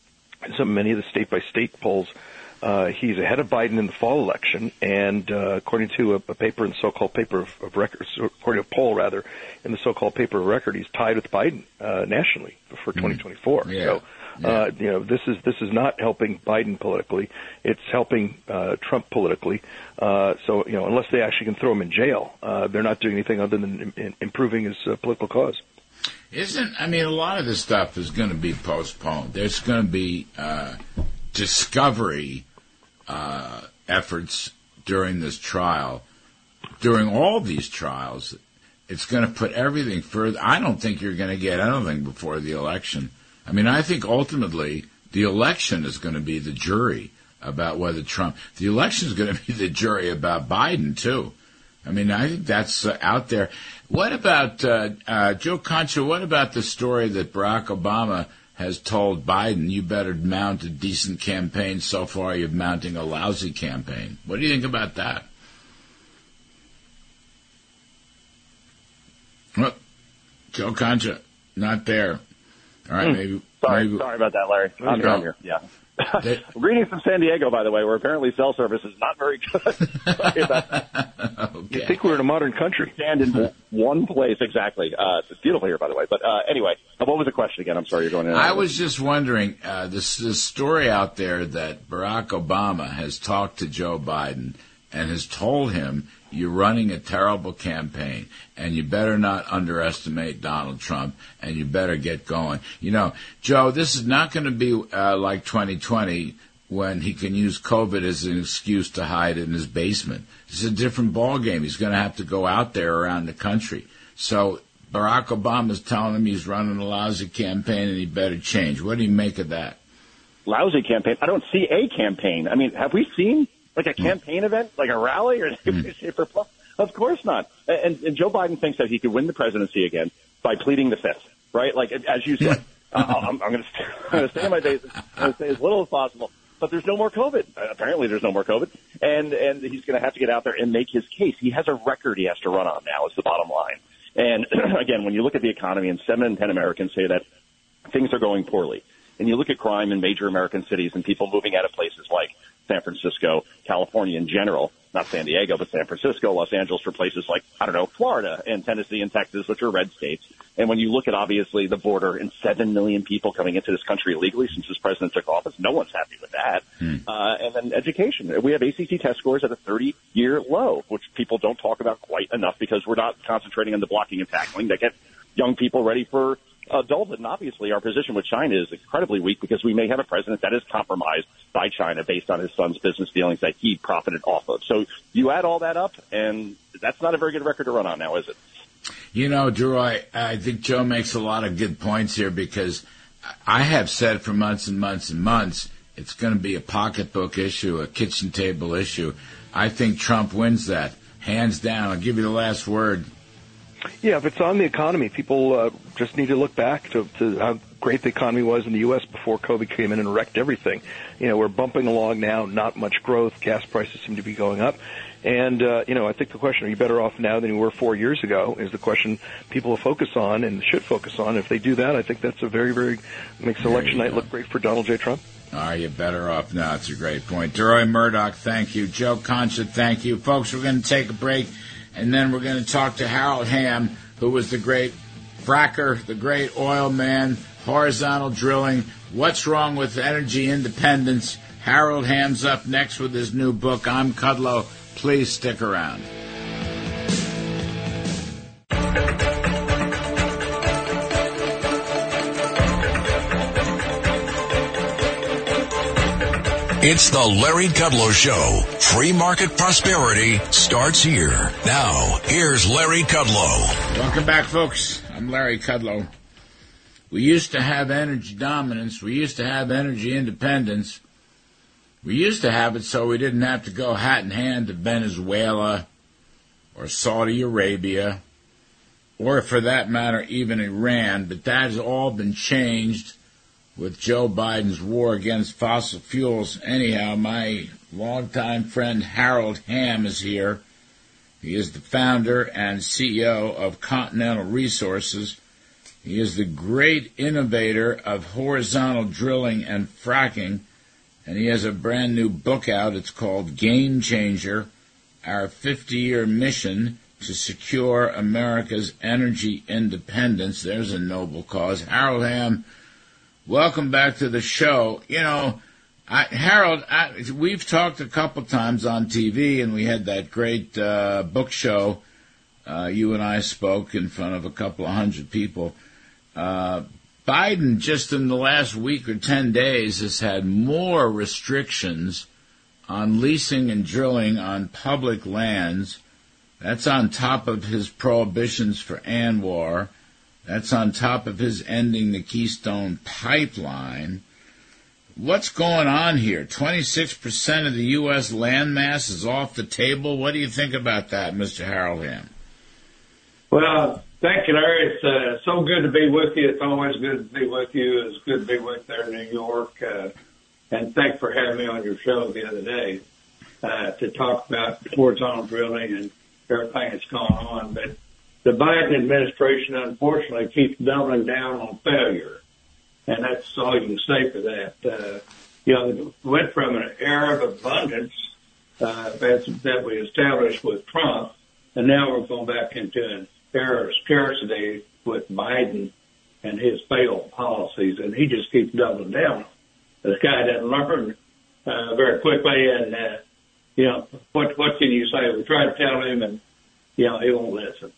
in so many of the state-by-state polls, uh, he's ahead of Biden in the fall election. And uh, according to a, a paper in the so-called paper of, of record, according to a poll, rather, in the so-called paper of record, he's tied with Biden uh, nationally for twenty twenty-four. Yeah. So, Yeah. Uh, you know, this is this is not helping Biden politically. It's helping uh, Trump politically. Uh, so, you know, unless they actually can throw him in jail, uh, they're not doing anything other than in, improving his uh, political cause. Isn't, I mean, a lot of this stuff is going to be postponed. There's going to be uh, discovery uh, efforts during this trial, during all these trials. It's going to put everything further. I don't think you're going to get anything before the election. I mean, I think ultimately the election is going to be the jury about whether Trump, the election is going to be the jury about Biden, too. I mean, I think that's uh, out there. What about, uh, uh, Joe Concha, what about the story that Barack Obama has told Biden, you better mount a decent campaign? So far, you're mounting a lousy campaign. What do you think about that? Well, Joe Concha, not there. All right, maybe. Sorry, maybe, sorry about that, Larry. I'm down here. Yeah. They, Greetings from San Diego, by the way, where apparently cell service is not very good. Sorry about that. Okay. You think we're in a modern country? Stand in one place, exactly. Uh, it's beautiful here, by the way. But uh, anyway, what was the question again? I'm sorry, you're going in. I was just wondering, uh, this, this story out there that Barack Obama has talked to Joe Biden and has told him, you're running a terrible campaign, and you better not underestimate Donald Trump, and you better get going. You know, Joe, this is not going to be uh, like twenty twenty when he can use COVID as an excuse to hide in his basement. This is a different ballgame. He's going to have to go out there around the country. So Barack Obama's telling him he's running a lousy campaign and he better change. What do you make of that? Lousy campaign? I don't see a campaign. I mean, have we seen like a campaign mm. event, like a rally or mm. Of course not. And, and Joe Biden thinks that he could win the presidency again by pleading the fifth, right? Like, as you said, uh, I'm, I'm going to stay on my bases. I'm going to say as little as possible. But there's no more COVID. Uh, apparently there's no more COVID. And, and he's going to have to get out there and make his case. He has a record he has to run on now is the bottom line. And, again, when you look at the economy, and seven in ten Americans say that things are going poorly, and you look at crime in major American cities and people moving out of places like San Francisco, California in general, not San Diego, but San Francisco, Los Angeles for places like, I don't know, Florida and Tennessee and Texas, which are red states. And when you look at, obviously, the border and seven million people coming into this country illegally since this president took office, no one's happy with that. Hmm. Uh, and then education. We have A C T test scores at a thirty-year low, which people don't talk about quite enough because we're not concentrating on the blocking and tackling that get young people ready for adulthood. And obviously our position with China is incredibly weak because we may have a president that is compromised by China based on his son's business dealings that he profited off of. So you add all that up, and that's not a very good record to run on now, is it? You know, Drew, I, I think Joe makes a lot of good points here because I have said for months and months and months it's going to be a pocketbook issue, a kitchen table issue. I think Trump wins that, hands down. I'll give you the last word. Yeah, if it's on the economy, people uh, just need to look back to, to how great the economy was in the U S before COVID came in and wrecked everything. You know, we're bumping along now, not much growth. Gas prices seem to be going up. And, uh, you know, I think the question, are you better off now than you were four years ago, is the question people will focus on and should focus on. If they do that, I think that's a very, very, makes election night look great for Donald J. Trump. Are you better off now? It's a great point. DeRoy Murdoch, thank you. Joe Concha, thank you. Folks, we're going to take a break, and then we're going to talk to Harold Hamm, who was the great fracker, the great oil man, horizontal drilling. What's wrong with energy independence? Harold Hamm's up next with his new book. I'm Kudlow. Please stick around. It's the Larry Kudlow Show. Free market prosperity starts here. Now, here's Larry Kudlow. Welcome back, folks. I'm Larry Kudlow. We used to have energy dominance. We used to have energy independence. We used to have it so we didn't have to go hat in hand to Venezuela or Saudi Arabia or, for that matter, even Iran. But that has all been changed with Joe Biden's war against fossil fuels. Anyhow, my longtime friend Harold Hamm is here. He is the founder and C E O of Continental Resources. He is the great innovator of horizontal drilling and fracking. And he has a brand new book out. It's called Game Changer, Our fifty-Year Mission to Secure America's Energy Independence. There's a noble cause. Harold Hamm, welcome back to the show. You know, I, Harold, I, we've talked a couple times on T V, and we had that great uh, book show. Uh, you and I spoke in front of a couple of hundred people. Uh Biden, just in the last week or ten days, has had more restrictions on leasing and drilling on public lands. That's on top of his prohibitions for ANWR. That's on top of his ending the Keystone Pipeline. What's going on here? twenty-six percent of the U S landmass is off the table. What do you think about that, Mister Harold Hamm? Well, thank you, Larry. It's uh, so good to be with you. It's always good to be with you. It's good to be with there in New York. Uh, and thanks for having me on your show the other day uh, to talk about horizontal drilling and everything that's going on. But the Biden administration, unfortunately, keeps doubling down on failure. And that's all you can say for that. Uh, you know, we went from an era of abundance uh, that we established with Trump, and now we're going back into an era of scarcity with Biden and his failed policies, and he just keeps doubling down. This guy doesn't learn uh, very quickly, and, uh, you know, what what can you say? We try to tell him, and, you know, he won't listen.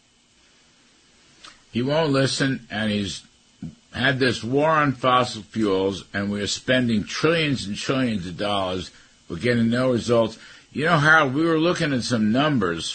He won't listen, and he's had this war on fossil fuels, and we're spending trillions and trillions of dollars. We're getting no results. You know, Harold, we were looking at some numbers.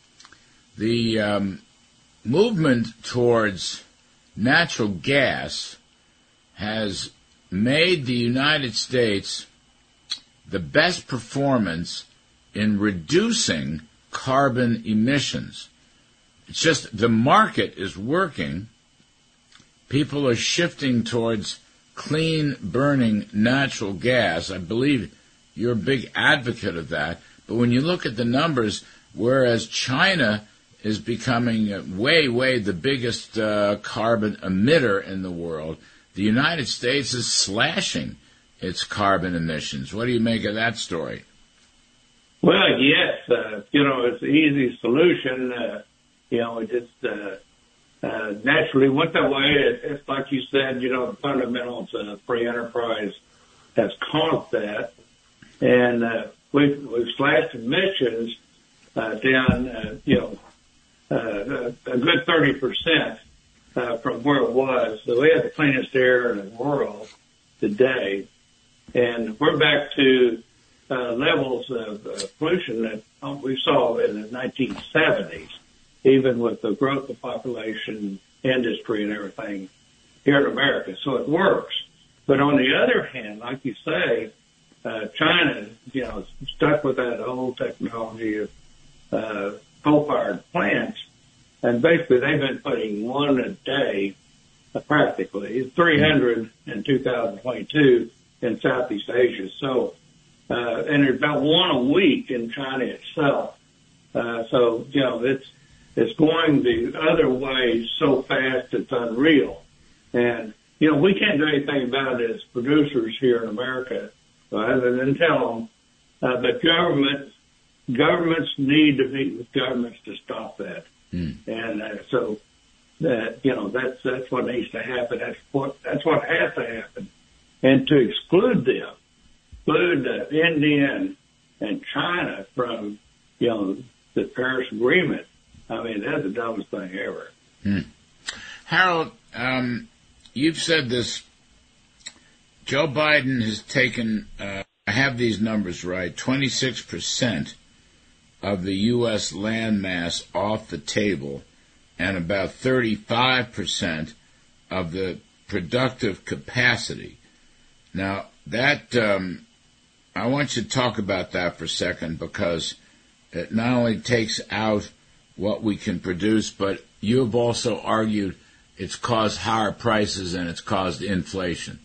The um, movement towards natural gas has made the United States the best performance in reducing carbon emissions. It's just the market is working. People are shifting towards clean burning natural gas. I believe you're a big advocate of that. But when you look at the numbers, whereas China is becoming way, way the biggest uh, carbon emitter in the world, the United States is slashing its carbon emissions. What do you make of that story? Well, yes, uh, you know, it's an easy solution. Uh, you know, it just uh, uh, naturally went that way. It, it's like you said, you know, the fundamentals of free enterprise has caused that. And uh, we've, we've slashed emissions uh, down, uh, you know, uh, a good thirty percent uh, from where it was. So we have the cleanest air in the world today. And we're back to uh, levels of uh, pollution that we saw in the nineteen seventies. even with the growth of population, industry, and everything here in America. So it works. But on the other hand, like you say, uh, China, you know, stuck with that old technology of uh, coal-fired plants, and basically they've been putting one a day, uh, practically, three hundred in two thousand twenty-two in Southeast Asia. So, uh, and there's about one a week in China itself. Uh, so, you know, it's, it's going the other way so fast it's unreal. And, you know, we can't do anything about it as producers here in America, other than tell them. Uh, but government, governments need to meet with governments to stop that. Mm. And uh, so that, you know, that's, that's what needs to happen. That's what, that's what has to happen. And to exclude them, exclude uh, India and, and China from, you know, the Paris Agreement, I mean, that's the dumbest thing ever. Hmm. Harold, um, you've said this. Joe Biden has taken, uh, I have these numbers right, twenty-six percent of the U S land mass off the table and about thirty-five percent of the productive capacity. Now, that, um, I want you to talk about that for a second, because it not only takes out what we can produce, but you have also argued it's caused higher prices and it's caused inflation.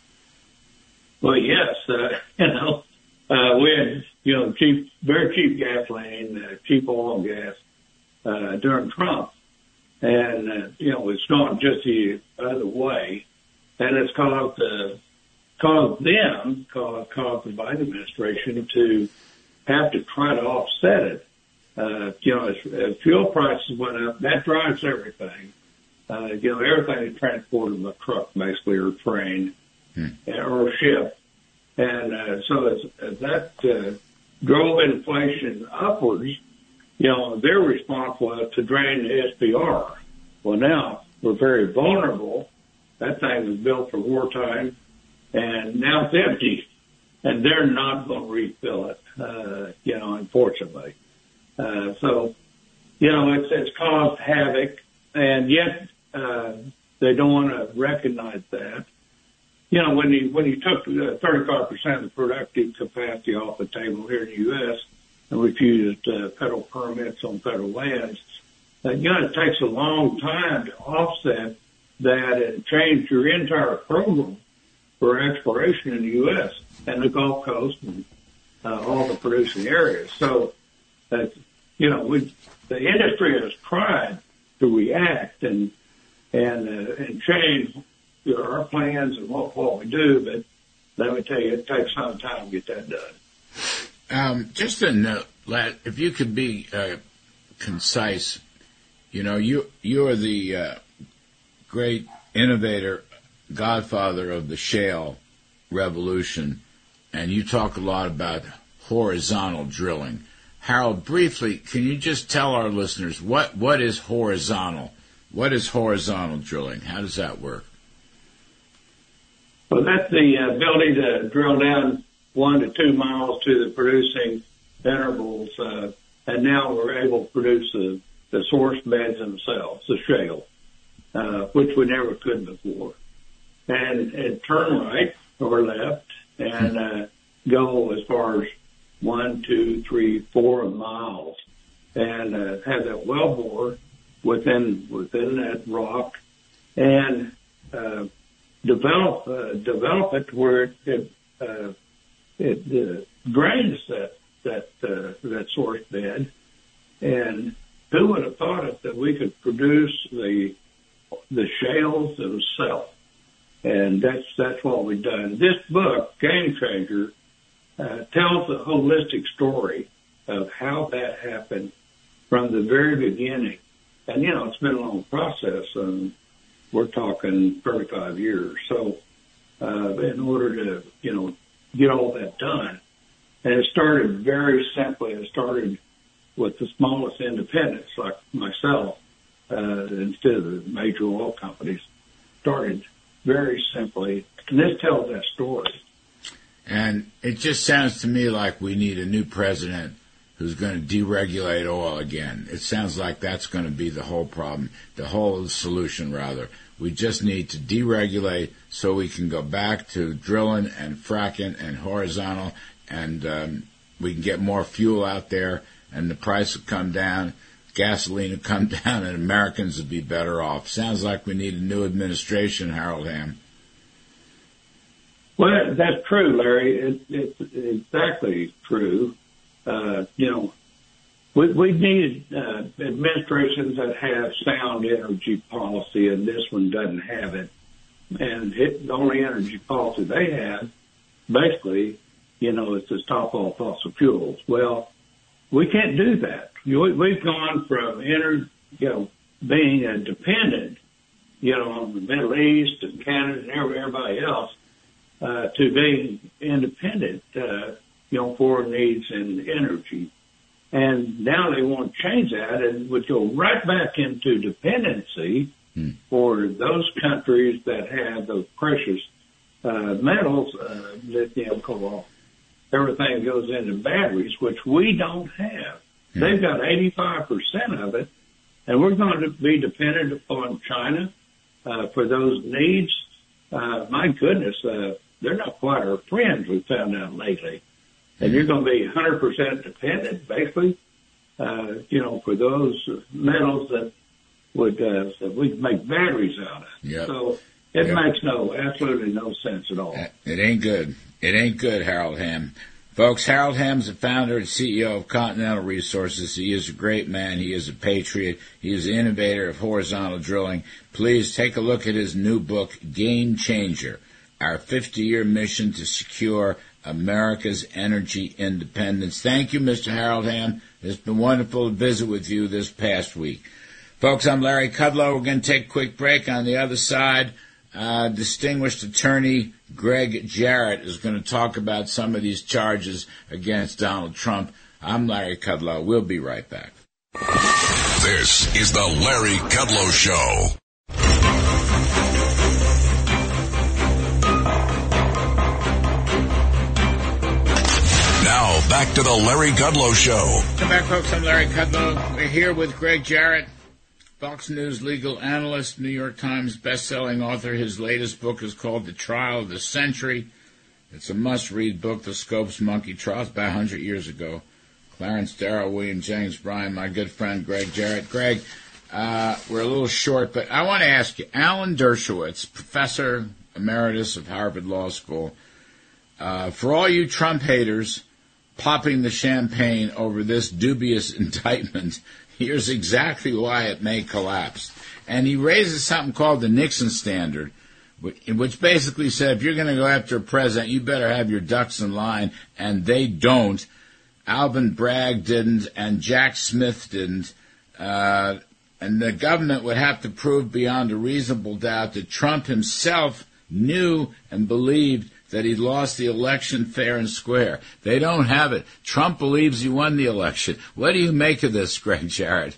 Well, yes, uh, you know, uh, we had, you know, cheap, very cheap gasoline, uh, cheap oil and gas, uh, during Trump. And, uh, you know, it's gone just the other way. And it's caused, uh, caused them, caused, caused the Biden administration to have to try to offset it. Uh, you know, as, as fuel prices went up, that drives everything. Uh, you know, everything is transported by truck, basically, or train, hmm. or ship. And, uh, so as, as that, uh, drove inflation upwards, you know, they're responsible to drain the S P R. Well, now we're very vulnerable. That thing was built for wartime, and now it's empty, and they're not going to refill it, uh, you know, unfortunately. Uh, so, you know, it's, it's caused havoc, and yet, uh, they don't want to recognize that. You know, when you, when you took uh, thirty-five percent of the productive capacity off the table here in the U S and refused, uh, federal permits on federal lands, uh, you know, it takes a long time to offset that and change your entire program for exploration in the U S and the Gulf Coast and, uh, all the producing areas. So, uh, you know, we, the industry has tried to react and, and, uh, and change you know, our plans and what, what we do, but let me tell you, it takes some time to get that done. Um, just a note, if you could be, uh, concise, you know, you, you are the, uh, great innovator, godfather of the shale revolution, and you talk a lot about horizontal drilling. Harold, briefly, can you just tell our listeners what, what is horizontal? What is horizontal drilling? How does that work? Well, that's the ability to drill down one to two miles to the producing intervals, uh, and now we're able to produce the, the source beds themselves, the shale, uh, which we never could before. And, and turn right or left and uh, go as far as one, two, three, four miles, and uh, have that wellbore within within that rock, and uh, develop uh, develop it where it it, uh, it uh, drains that that uh, that source bed. And who would have thought it that we could produce the the shales themselves? And that's that's what we've done. This book, Game Changer, uh, tells a holistic story of how that happened from the very beginning. And, you know, it's been a long process, and we're talking thirty-five years. So uh, in order to, you know, get all that done, and it started very simply. It started with the smallest independents like myself, uh, instead of the major oil companies. Started very simply, and this tells that story. And it just sounds to me like we need a new president who's going to deregulate oil again. It sounds like that's going to be the whole problem, the whole solution, rather. We just need to deregulate so we can go back to drilling and fracking and horizontal, and um, we can get more fuel out there, and the price will come down, gasoline will come down, and Americans will be better off. Sounds like we need a new administration, Harold Hamm. Well, that's true, Larry. It, it's exactly true. Uh, you know, we, we need uh, administrations that have sound energy policy, and this one doesn't have it. And it, the only energy policy they have, basically, you know, is to stop all fossil fuels. Well, we can't do that. You know, we've gone from energy, you know, being a dependent, you know, on the Middle East and Canada and everybody else, uh, to being independent, uh, you know, for needs and energy. And now they want to change that and would go right back into dependency hmm. for those countries that have those precious uh, metals, uh, lithium, cobalt, everything goes into batteries, which we don't have. Hmm. They've got eighty-five percent of it, and we're going to be dependent upon China uh, for those needs. Uh, my goodness, uh, they're not quite our friends, we found out lately. And you're going to be one hundred percent dependent, basically, uh, you know, for those metals that would uh, that we make batteries out of. Yep. So it yep. makes no, absolutely no sense at all. It ain't good. It ain't good, Harold Hamm. Folks, Harold Hamm's the founder and C E O of Continental Resources. He is a great man. He is a patriot. He is the innovator of horizontal drilling. Please take a look at his new book, Game Changer, Our fifty-Year Mission to Secure America's Energy Independence. Thank you, Mister Harold Hamm. It's been wonderful to visit with you this past week. Folks, I'm Larry Kudlow. We're going to take a quick break. On the other side, uh, distinguished attorney Greg Jarrett is going to talk about some of these charges against Donald Trump. I'm Larry Kudlow. We'll be right back. This is the Larry Kudlow Show. Now, back to the Larry Kudlow Show. Come back, folks. I'm Larry Kudlow. We're here with Greg Jarrett, Fox News legal analyst, New York Times best-selling author. His latest book is called The Trial of the Century. It's a must-read book, The Scopes Monkey Trial, about one hundred years ago. Clarence Darrow, William Jennings Bryan, my good friend Greg Jarrett. Greg, uh, we're a little short, but I want to ask you, Alan Dershowitz, professor emeritus of Harvard Law School, uh, for all you Trump haters popping the champagne over this dubious indictment, here's exactly why it may collapse. And he raises something called the Nixon Standard, which basically said if you're going to go after a president, you better have your ducks in line, and they don't. Alvin Bragg didn't, and Jack Smith didn't. Uh, and the government would have to prove beyond a reasonable doubt that Trump himself knew and believed that he lost the election fair and square. They don't have it. Trump believes he won the election. What do you make of this, Greg Jarrett?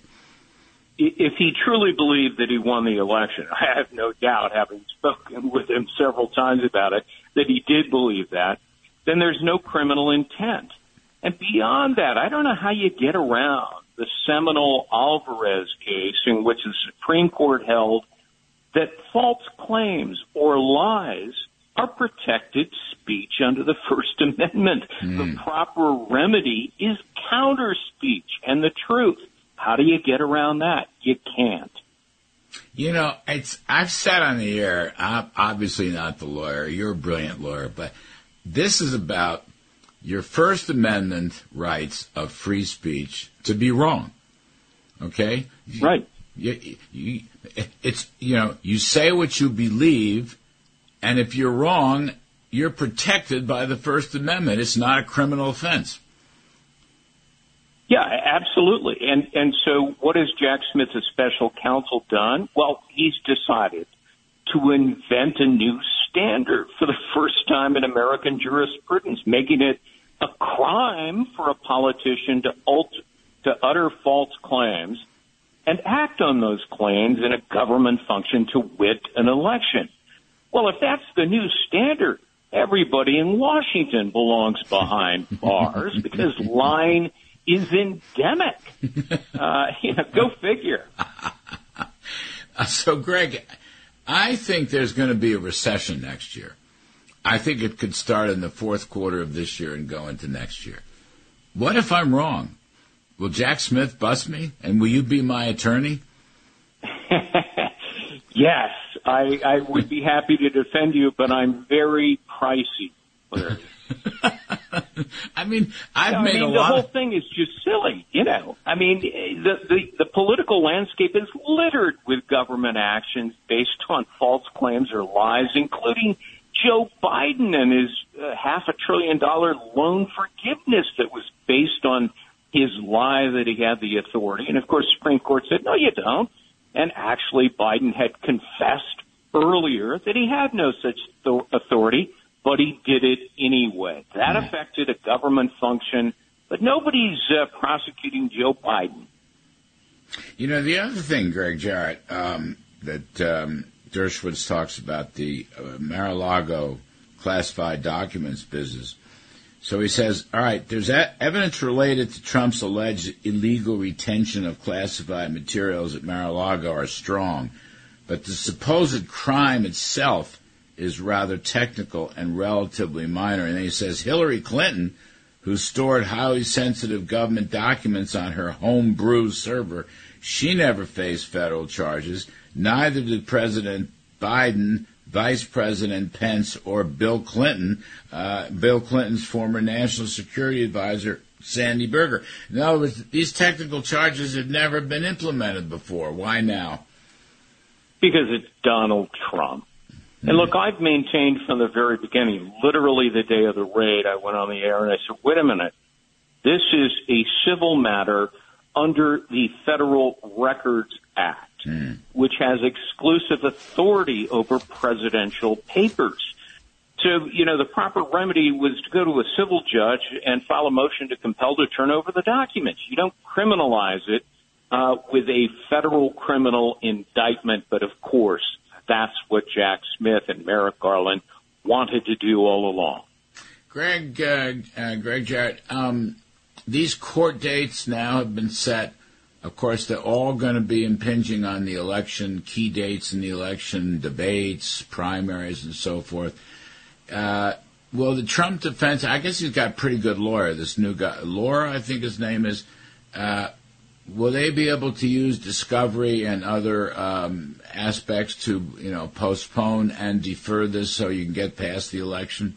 If he truly believed that he won the election, I have no doubt, having spoken with him several times about it, that he did believe that, then there's no criminal intent. And beyond that, I don't know how you get around the seminal Alvarez case in which the Supreme Court held that false claims or lies are protected speech under the First Amendment. Mm. The proper remedy is counter speech and the truth. How do you get around that? You can't. You know, it's I've said on the air, I'm obviously not the lawyer. You're a brilliant lawyer, but this is about your First Amendment rights of free speech to be wrong. Okay? Right. You, you, it's, you know, you say what you believe, and if you're wrong, you're protected by the First Amendment. It's not a criminal offense. Yeah, absolutely. And and so what has Jack Smith, as special counsel, done? Well, he's decided to invent a new standard for the first time in American jurisprudence, making it a crime for a politician to ult- to utter false claims and act on those claims in a government function, to wit, an election. Well, if that's the new standard, everybody in Washington belongs behind bars because lying is endemic. uh, you know, go figure. So, Greg, I think there's going to be a recession next year. I think it could start in the fourth quarter of this year and go into next year. What if I'm wrong? Will Jack Smith bust me, and will you be my attorney? Yes, I, I would be happy to defend you, but I'm very pricey. I mean, I've I made mean, a the lot whole of... thing is just silly, you know. I mean, the, the, the political landscape is littered with government actions based on false claims or lies, including Joe Biden and his uh, half a trillion dollar loan forgiveness that was based on his lie that he had the authority. And, of course, the Supreme Court said, no, you don't. And actually, Biden had confessed earlier that he had no such th- authority, but he did it anyway. That mm. affected a government function, but nobody's uh, prosecuting Joe Biden. You know, the other thing, Greg Jarrett, um, that um, Dershowitz talks about, the uh, Mar-a-Lago classified documents business. So he says, all right, there's a- evidence related to Trump's alleged illegal retention of classified materials at Mar-a-Lago are strong, but the supposed crime itself is rather technical and relatively minor. And then he says Hillary Clinton, who stored highly sensitive government documents on her homebrew server, she never faced federal charges. Neither did President Biden, Vice President Pence, or Bill Clinton, uh, Bill Clinton's former national security advisor, Sandy Berger. In other words, these technical charges have never been implemented before. Why now? Because it's Donald Trump. Mm-hmm. And look, I've maintained from the very beginning, literally the day of the raid, I went on the air and I said, wait a minute, this is a civil matter under the Federal Records Act, mm. which has exclusive authority over presidential papers. So, you know, the proper remedy was to go to a civil judge and file a motion to compel to turn over the documents. You don't criminalize it uh, with a federal criminal indictment, but of course, that's what Jack Smith and Merrick Garland wanted to do all along. Greg, uh, uh, Greg Jarrett, um, these court dates now have been set. Of course, they're all going to be impinging on the election, key dates in the election, debates, primaries, and so forth. Uh, well, the Trump defense, I guess he's got a pretty good lawyer, this new guy, Laura, I think his name is. Uh, will they be able to use discovery and other um, aspects to, you know, postpone and defer this so you can get past the election?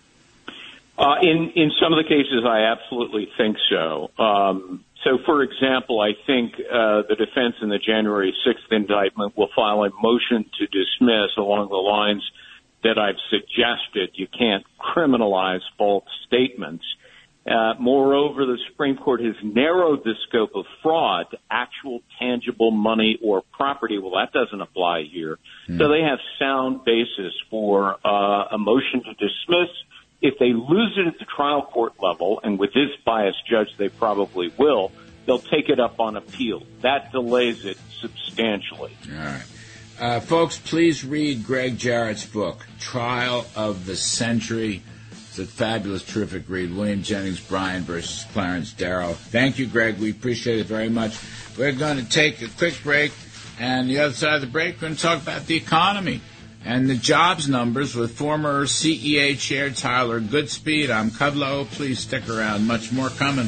Uh, in, in some of the cases, I absolutely think so. Um, so, for example, I think uh, the defense in the January sixth indictment will file a motion to dismiss along the lines that I've suggested. You can't criminalize false statements. Uh, moreover, the Supreme Court has narrowed the scope of fraud to actual tangible money or property. Well, that doesn't apply here. Mm. So they have sound basis for uh, a motion to dismiss. If they lose it at the trial court level, and with this biased judge they probably will, they'll take it up on appeal. That delays it substantially. All right. Uh, folks, please read Greg Jarrett's book, Trial of the Century. It's a fabulous, terrific read. William Jennings Bryan versus Clarence Darrow. Thank you, Greg. We appreciate it very much. We're going to take a quick break, and the other side of the break, we're going to talk about the economy and the jobs numbers with former C E A Chair Tyler Goodspeed. I'm Kudlow. Please stick around. Much more coming.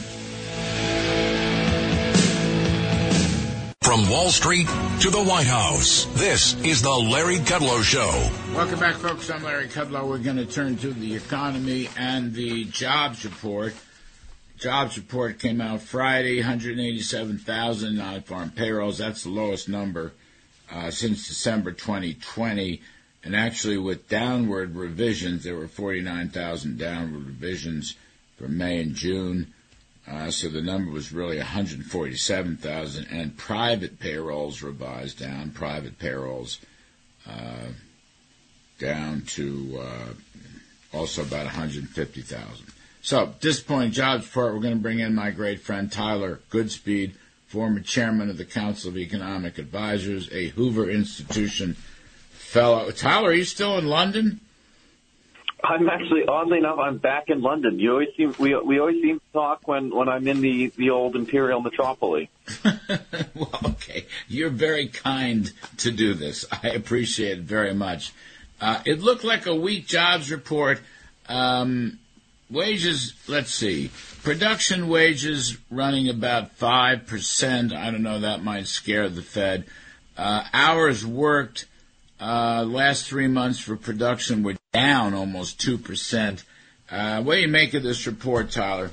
From Wall Street to the White House, this is the Larry Kudlow Show. Welcome back, folks. I'm Larry Kudlow. We're going to turn to the economy and the jobs report. Jobs report came out Friday, one hundred eighty-seven thousand non-farm payrolls. That's the lowest number uh, since December twenty twenty. And actually, with downward revisions, there were forty-nine thousand downward revisions for May and June. Uh, so the number was really one hundred forty-seven thousand. And private payrolls revised down. Private payrolls uh, down to uh, also about one hundred fifty thousand. So, disappointing jobs report. We're going to bring in my great friend Tyler Goodspeed, former chairman of the Council of Economic Advisors, a Hoover Institution fellow. Tyler, are you still in London? I'm actually, oddly enough, I'm back in London. You always seem we we always seem to talk when, when I'm in the, the old imperial metropoly. Well, okay, you're very kind to do this. I appreciate it very much. Uh, it looked like a weak jobs report. Um, wages, let's see, production wages running about five percent. I don't know, that might scare the Fed. Uh, hours worked uh, last three months for production were down almost two percent. Uh, what do you make of this report, Tyler?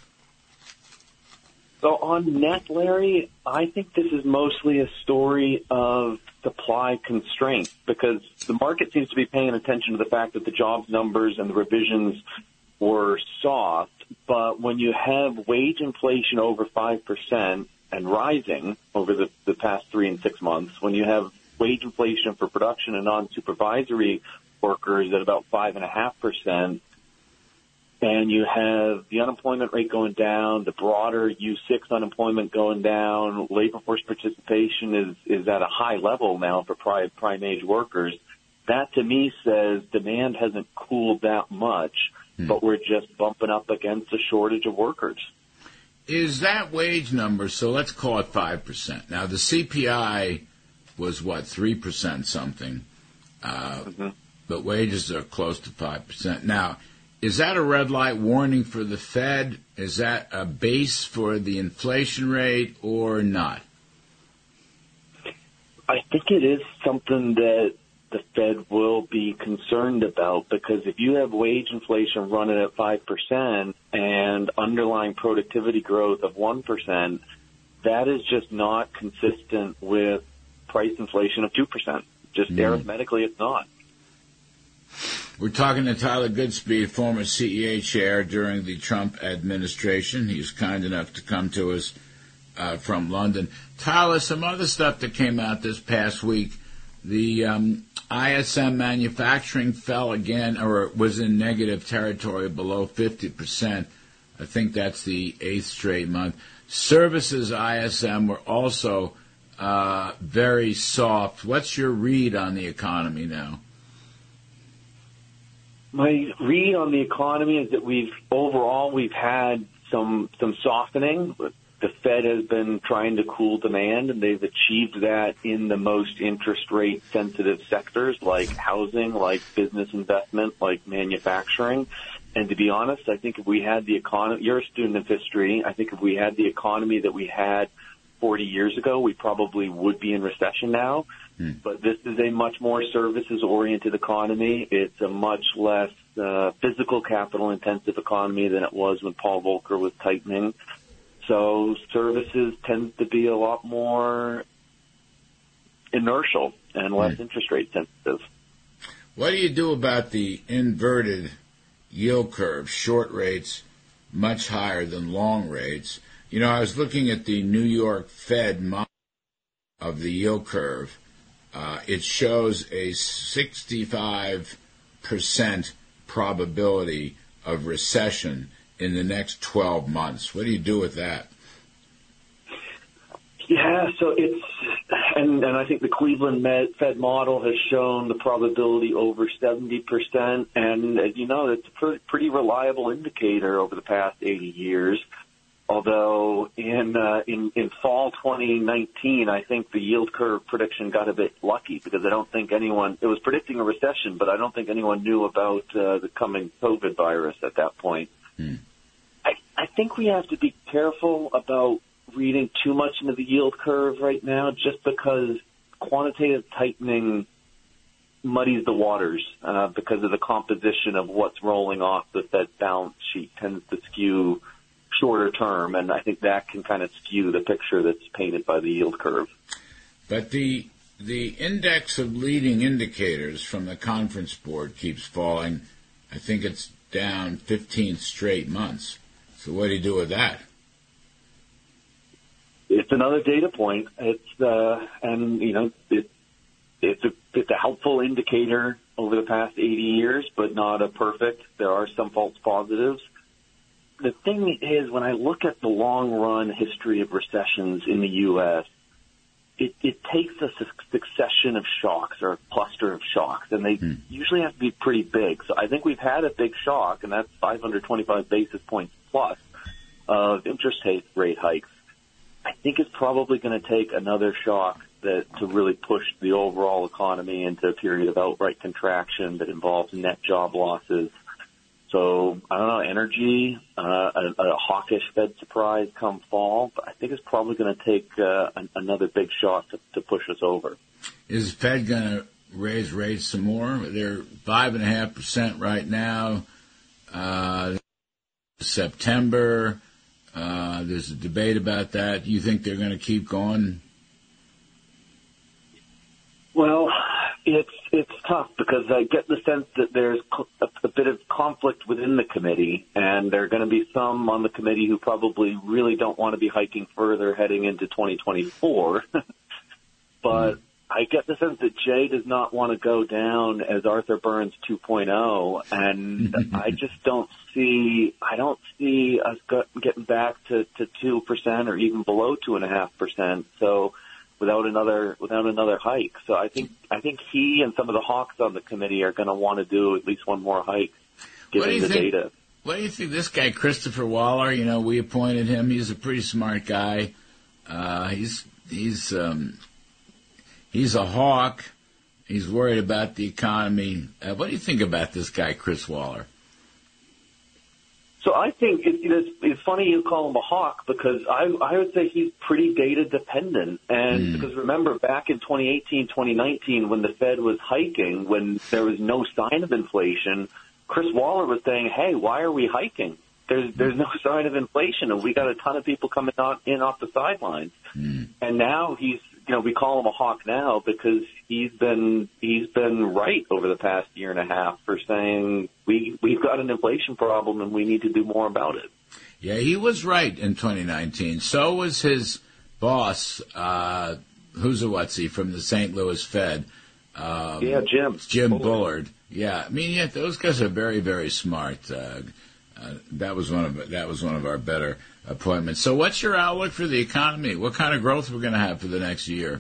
So on net, Larry, I think this is mostly a story of supply constraint because the market seems to be paying attention to the fact that the jobs numbers and the revisions were soft. But when you have wage inflation over five percent and rising over the, the past three and six months, when you have wage inflation for production and non-supervisory workers at about five point five percent, and you have the unemployment rate going down, the broader U six unemployment going down, labor force participation is, is at a high level now for prime, prime age workers. That to me says demand hasn't cooled that much, hmm. but we're just bumping up against a shortage of workers. Is that wage number, so let's call it five percent. Now the C P I was what, three percent something, uh, mm-hmm. but wages are close to five percent. Now, is that a red light warning for the Fed? Is that a base for the inflation rate or not? I think it is something that the Fed will be concerned about because if you have wage inflation running at five percent and underlying productivity growth of one percent, that is just not consistent with price inflation of two percent. Just mm. arithmetically, it's not. We're talking to Tyler Goodspeed, former C E A chair during the Trump administration. He's kind enough to come to us uh, from London. Tyler, some other stuff that came out this past week. The um, I S M manufacturing fell again, or was in negative territory below fifty percent. I think that's the eighth straight month. Services I S M were also uh, very soft. What's your read on the economy now? My read on the economy is that we've overall we've had some some softening. The Fed has been trying to cool demand, and they've achieved that in the most interest rate sensitive sectors like housing, like business investment, like manufacturing. And to be honest, I think if we had the economy, you're a student of history, I think if we had the economy that we had forty years ago, we probably would be in recession now. Hmm. But this is a much more services-oriented economy. It's a much less uh, physical capital-intensive economy than it was when Paul Volcker was tightening. So services tends to be a lot more inertial and less hmm. interest rate sensitive. What do you do about the inverted yield curve, short rates much higher than long rates? You know, I was looking at the New York Fed model of the yield curve. Uh, it shows a sixty-five percent probability of recession in the next twelve months. What do you do with that? Yeah, so it's, and, and I think the Cleveland Med, Fed model has shown the probability over seventy percent. And, as you know, it's a pretty, pretty reliable indicator over the past eighty years. Although in, uh, in in fall twenty nineteen, I think the yield curve prediction got a bit lucky because I don't think anyone, it was predicting a recession, but I don't think anyone knew about uh, the coming COVID virus at that point. Hmm. I, I think we have to be careful about reading too much into the yield curve right now just because quantitative tightening muddies the waters uh, because of the composition of what's rolling off the Fed balance sheet tends to skew shorter term, and I think that can kind of skew the picture that's painted by the yield curve. But the the index of leading indicators from the Conference Board keeps falling. I think it's down fifteen straight months. So what do you do with that? It's another data point. It's uh, and you know it, it's a it's a helpful indicator over the past eighty years, but not a perfect. There are some false positives. The thing is, when I look at the long-run history of recessions in the U S, it, it takes a succession of shocks or a cluster of shocks, and they mm. usually have to be pretty big. So I think we've had a big shock, and that's five hundred twenty-five basis points plus of interest rate hikes. I think it's probably going to take another shock that to really push the overall economy into a period of outright contraction that involves net job losses. So, I don't know, energy, uh, a, a hawkish Fed surprise come fall, but I think it's probably going to take uh, an, another big shot to, to push us over. Is the Fed going to raise rates some more? They're five point five percent right now. Uh, September, uh, there's a debate about that. You think they're going to keep going? Well, it's it's tough because I get the sense that there's a, a bit of conflict within the committee, and there are going to be some on the committee who probably really don't want to be hiking further heading into twenty twenty-four. But I get the sense that Jay does not want to go down as Arthur Burns two point oh, and I just don't see I don't see us getting back to, to two percent or even below two point five percent. So. Without another, without another hike, so I think I think he and some of the hawks on the committee are going to want to do at least one more hike, given the think, data. What do you think? This guy Christopher Waller, you know, we appointed him. He's a pretty smart guy. Uh, he's he's um, he's a hawk. He's worried about the economy. Uh, what do you think about this guy, Chris Waller? So I think it, it's, it's funny you call him a hawk because I, I would say he's pretty data dependent. And mm. because remember back in twenty eighteen, twenty nineteen, when the Fed was hiking, when there was no sign of inflation, Chris Waller was saying, hey, why are we hiking? There's, there's no sign of inflation, and we got a ton of people coming on, in off the sidelines. Mm. And now he's, you know, we call him a hawk now because he's been he's been right over the past year and a half for saying we we've got an inflation problem and we need to do more about it. Yeah, he was right in twenty nineteen. So was his boss, uh, who's a whatsy from the Saint Louis Fed. Um, yeah, Jim. Jim Bullard. Bullard. Yeah, I mean, yeah, those guys are very, very smart. Uh, uh, that was one of that was one of our better appointments. So, what's your outlook for the economy? What kind of growth we're going to have for the next year?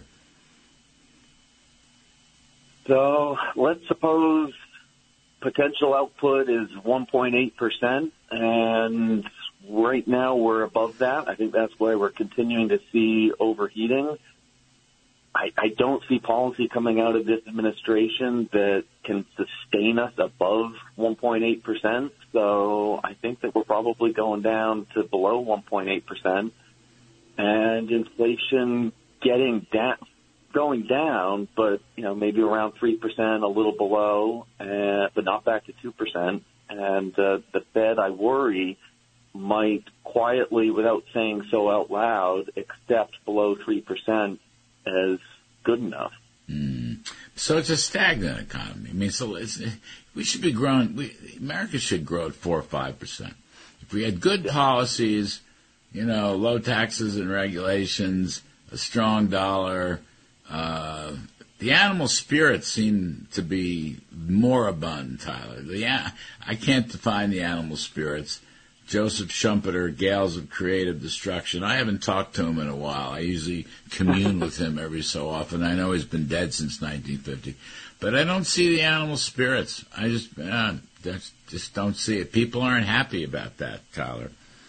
So, let's suppose potential output is one point eight percent, and right now we're above that. I think that's why we're continuing to see overheating. I, I don't see policy coming out of this administration that can sustain us above one point eight percent. So I think that we're probably going down to below one point eight percent. And inflation getting down, going down, but, you know, maybe around three percent, a little below, uh, but not back to two percent. And uh, the Fed, I worry, might quietly, without saying so out loud, accept below three percent as good enough. Mm. So it's a stagnant economy. I mean, so it's, we should be growing. We, America should grow at four or five percent. If we had good policies, you know, low taxes and regulations, a strong dollar, uh, the animal spirits seem to be moribund. Tyler, the I can't define the animal spirits. Joseph Schumpeter, Gales of Creative Destruction. I haven't talked to him in a while. I usually commune with him every so often. I know he's been dead since nineteen fifty. But I don't see the animal spirits. I just uh, just don't see it. People aren't happy about that, Tyler.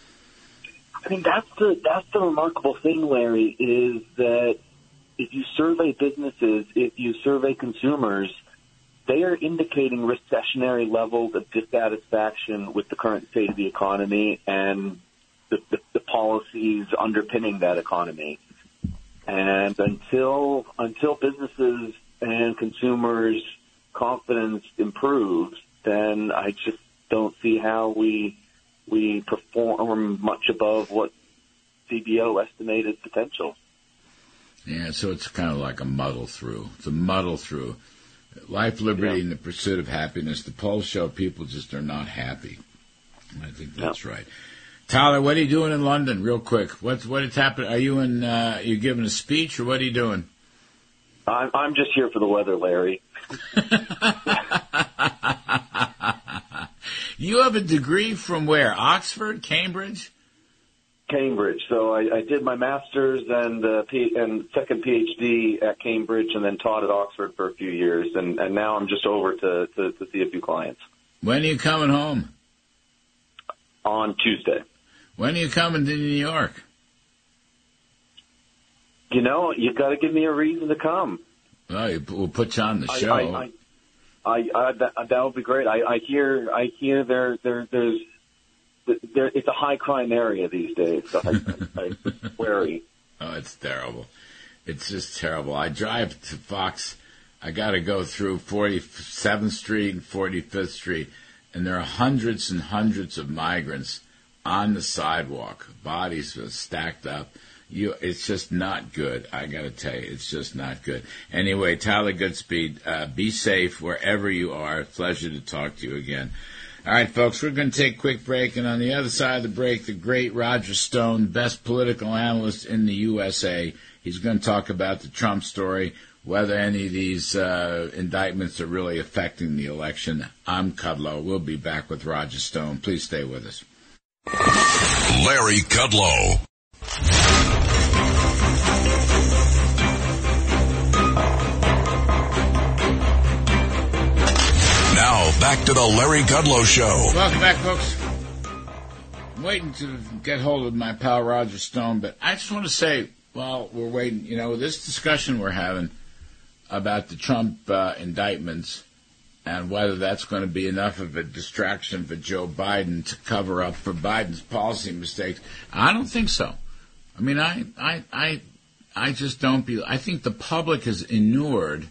I mean, that's the, that's the remarkable thing, Larry, is that if you survey businesses, if you survey consumers, they are indicating recessionary levels of dissatisfaction with the current state of the economy and the, the, the policies underpinning that economy. And until until businesses and consumers' confidence improves, then I just don't see how we we perform much above what C B O estimated potential. Yeah, so it's kind of like a muddle through. It's a muddle through. Life, liberty, yeah. and the pursuit of happiness. The polls show people just are not happy. I think that's yeah. right. Tyler, what are you doing in London, real quick? What's what is happening? Are you in? Uh, are you giving a speech, or what are you doing? I'm I'm just here for the weather, Larry. You have a degree from where? Oxford, Cambridge? Cambridge. So I, I did my master's and uh, P- and second PhD at Cambridge, and then taught at Oxford for a few years, and, and now I'm just over to, to, to see a few clients. When are you coming home? On Tuesday. When are you coming to New York? You know, you've got to give me a reason to come. Well, we'll put you on the I, show. I, I, I, I that, that would be great. I, I hear, I hear there, there, there's, there, it's a high crime area these days. So I, I, I'm wary. Oh, it's terrible. It's just terrible. I drive to Fox. I got to go through forty-seventh Street and forty-fifth Street, and there are hundreds and hundreds of migrants on the sidewalk. Bodies are stacked up. You, it's just not good. I got to tell you, it's just not good. Anyway, Tyler Goodspeed, uh, be safe wherever you are. Pleasure to talk to you again. All right, folks, we're going to take a quick break, and on the other side of the break, the great Roger Stone, best political analyst in the U S A. He's going to talk about the Trump story, whether any of these uh, indictments are really affecting the election. I'm Kudlow. We'll be back with Roger Stone. Please stay with us. Larry Kudlow. Now, back to the Larry Kudlow Show. Welcome back, folks. I'm waiting to get hold of my pal Roger Stone, but I just want to say, while we're waiting, you know, this discussion we're having about the Trump uh, indictments and whether that's going to be enough of a distraction for Joe Biden to cover up for Biden's policy mistakes, I don't think so. I mean, I, I, I, I just don't be. I think the public is inured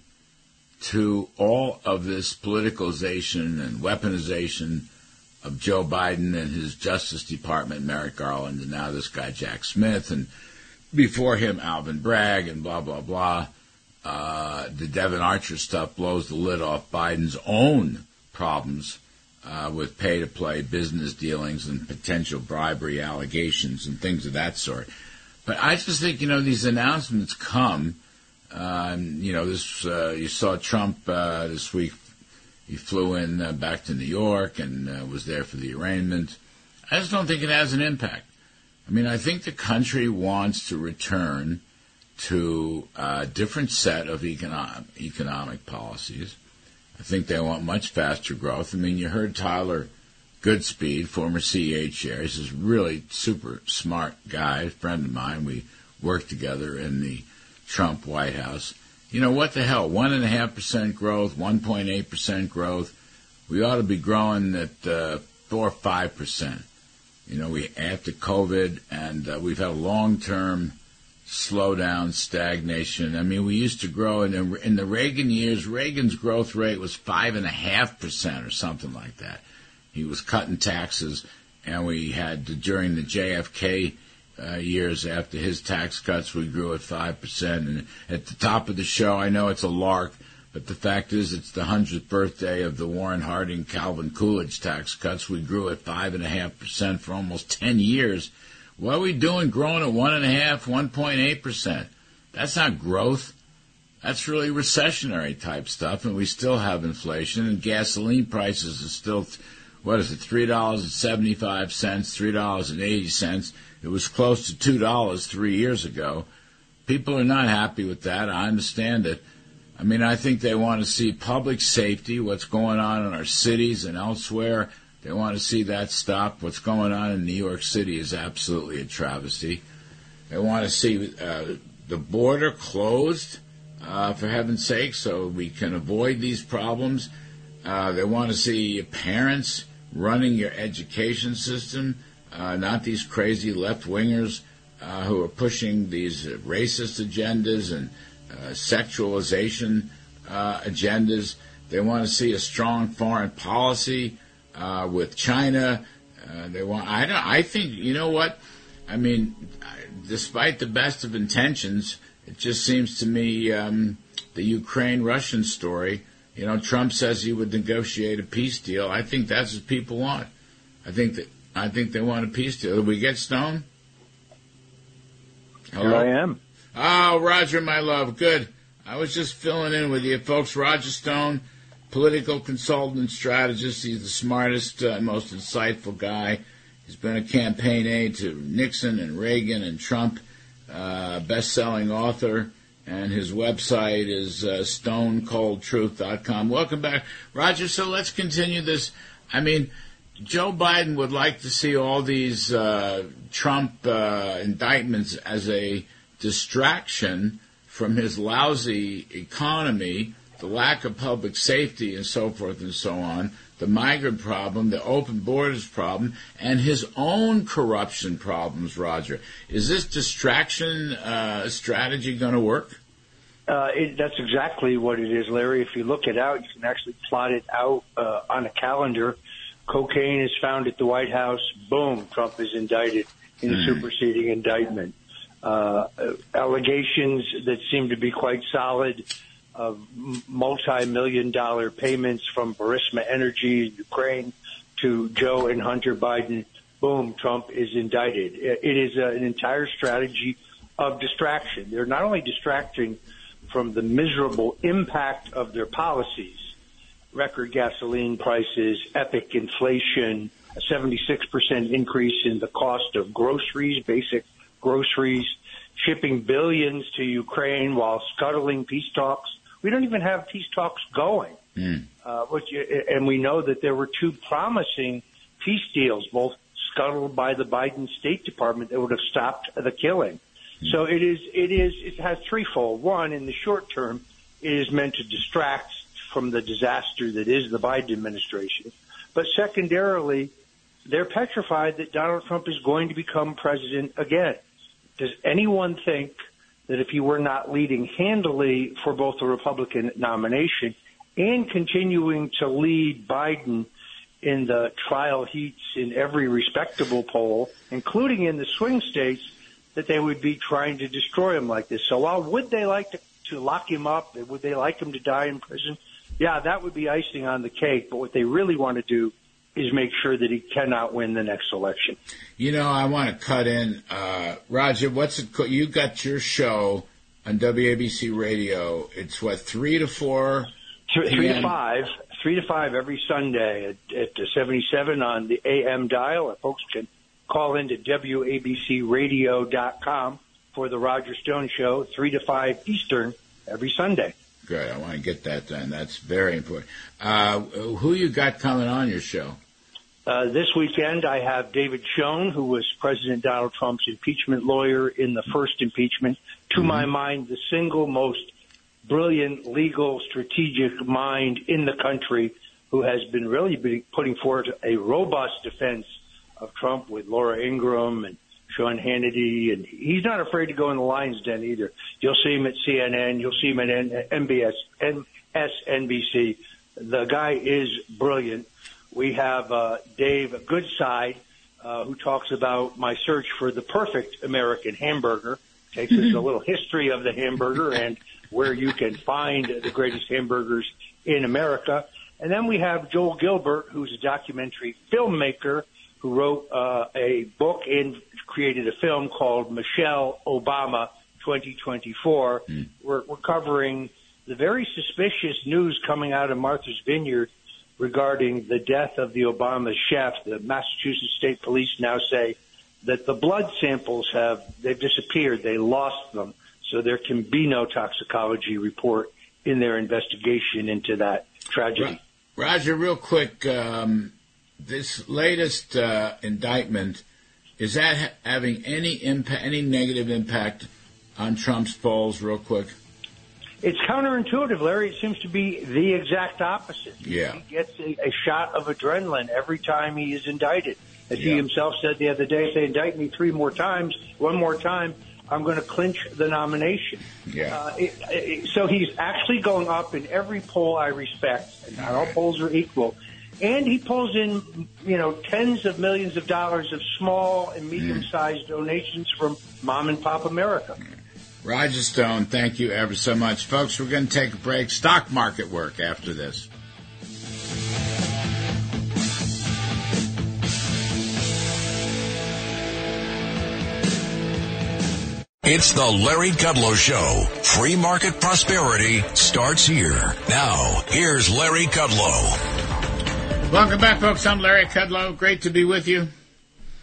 to all of this politicalization and weaponization of Joe Biden and his Justice Department, Merrick Garland, and now this guy Jack Smith, and before him Alvin Bragg, and blah blah blah. Uh, the Devin Archer stuff blows the lid off Biden's own problems uh, with pay-to-play business dealings and potential bribery allegations and things of that sort. But I just think, you know, these announcements come. Um, you know, this uh, you saw Trump uh, this week. He flew in uh, back to New York and uh, was there for the arraignment. I just don't think it has an impact. I mean, I think the country wants to return to a different set of economic, economic policies. I think they want much faster growth. I mean, you heard Tyler Goodspeed, former C E O chair. He's a really super smart guy, a friend of mine. We worked together in the Trump White House. You know, what the hell? One and a half percent growth, one point eight percent growth. We ought to be growing at uh, four or five percent. You know, we after COVID, and uh, we've had a long-term slowdown, stagnation. I mean, we used to grow in the, in the Reagan years. Reagan's growth rate was five and a half percent or something like that. He was cutting taxes, and we had during the J F K uh, years after his tax cuts, we grew at five percent. And at the top of the show, I know it's a lark, but the fact is it's the hundredth birthday of the Warren Harding, Calvin Coolidge tax cuts. We grew at five and a half percent for almost ten years. What are we doing growing at one and a half, one point eight percent? That's not growth. That's really recessionary type stuff, and we still have inflation, and gasoline prices are still, what is it, three dollars and seventy-five cents, three dollars and eighty cents. It was close to two dollars three years ago. People are not happy with that. I understand it. I mean, I think they want to see public safety, what's going on in our cities and elsewhere. They want to see that stop. What's going on in New York City is absolutely a travesty. They want to see uh, the border closed, uh, for heaven's sake, so we can avoid these problems. Uh, they want to see parents running your education system, uh, not these crazy left-wingers uh, who are pushing these racist agendas and uh, sexualization uh, agendas. They want to see a strong foreign policy Uh, with China. Uh, they want. I don't. I think. You know what? I mean, despite the best of intentions, it just seems to me um, the Ukraine-Russian story. You know, Trump says he would negotiate a peace deal. I think that's what people want. I think that. I think they want a peace deal. Did we get Stone? Hello? Here I am. Oh, Roger, my love. Good. I was just filling in with you, folks. Roger Stone, political consultant and strategist. He's the smartest, uh, most insightful guy He's been a campaign aide to Nixon and Reagan and Trump, uh, best-selling author, and his website is uh, stone cold truth dot com. Welcome back, Roger. So let's continue this. I mean, Joe Biden would like to see all these uh, Trump uh, indictments as a distraction from his lousy economy, the lack of public safety, and so forth and so on, the migrant problem, the open borders problem, and his own corruption problems, Roger. Is this distraction uh, strategy going to work? Uh, it, that's exactly what it is, Larry. If you look it out, you can actually plot it out uh, on a calendar. Cocaine is found at the White House. Boom, Trump is indicted in a mm. superseding indictment. Uh, allegations that seem to be quite solid of multi-million dollar payments from Burisma Energy, Ukraine, to Joe and Hunter Biden. Boom, Trump is indicted. It is a, an entire strategy of distraction. They're not only distracting from the miserable impact of their policies, record gasoline prices, epic inflation, a seventy-six percent increase in the cost of groceries, basic groceries, shipping billions to Ukraine while scuttling peace talks. We don't even have peace talks going. Mm. Uh, which, and we know that there were two promising peace deals, both scuttled by the Biden State Department, that would have stopped the killing. Mm. So it is, it is, it has threefold. One, in the short term, it is meant to distract from the disaster that is the Biden administration. But secondarily, they're petrified that Donald Trump is going to become president again. Does anyone think that if he were not leading handily for both the Republican nomination and continuing to lead Biden in the trial heats in every respectable poll, including in the swing states, that they would be trying to destroy him like this? So while would they like to, to lock him up, would they like him to die in prison? Yeah, that would be icing on the cake. But what they really want to do is make sure that he cannot win the next election. You know, I want to cut in. Uh, Roger, what's it called? You got your show on W A B C Radio. It's what, three to four? Three, three to five. Three to five every Sunday at, at seventy-seven on the A M dial. And folks can call into W A B C radio dot com for the Roger Stone Show, three to five Eastern every Sunday. Good. I want to get that done. That's very important. Uh, who you got coming on your show? Uh, this weekend, I have David Schoen, who was President Donald Trump's impeachment lawyer in the first impeachment. To mm-hmm. my mind, the single most brilliant legal strategic mind in the country, who has been really be putting forward a robust defense of Trump with Laura Ingraham and Sean Hannity, and he's not afraid to go in the lion's den either. You'll see him at C N N. You'll see him at M B S, M S N B C. The guy is brilliant. We have uh, Dave Goodside, uh, who talks about my search for the perfect American hamburger, takes us a little history of the hamburger and where you can find the greatest hamburgers in America. And then we have Joel Gilbert, who's a documentary filmmaker who wrote uh, a book and created a film called Michelle Obama twenty twenty-four. Mm. We're, we're covering the very suspicious news coming out of Martha's Vineyard regarding the death of the Obama chef. The Massachusetts State Police now say that the blood samples have, they've disappeared. They lost them. So there can be no toxicology report in their investigation into that tragedy. Roger, real quick, um, this latest uh, indictment, is that ha- having any impact, any negative impact on Trump's polls, real quick? It's counterintuitive, Larry. It seems to be the exact opposite. Yeah. He gets a, a shot of adrenaline every time he is indicted. As yeah. he himself said the other day, if they indict me three more times, one more time, I'm going to clinch the nomination. Yeah. Uh, it, it, so he's actually going up in every poll I respect, and not all polls are equal. And he pulls in, you know, tens of millions of dollars of small and medium-sized mm. donations from mom and pop America. Roger Stone, thank you ever so much. Folks, we're going to take a break. Stock market work after this. It's the Larry Kudlow Show. Free market prosperity starts here. Now, here's Larry Kudlow. Welcome back, folks. I'm Larry Kudlow. Great to be with you.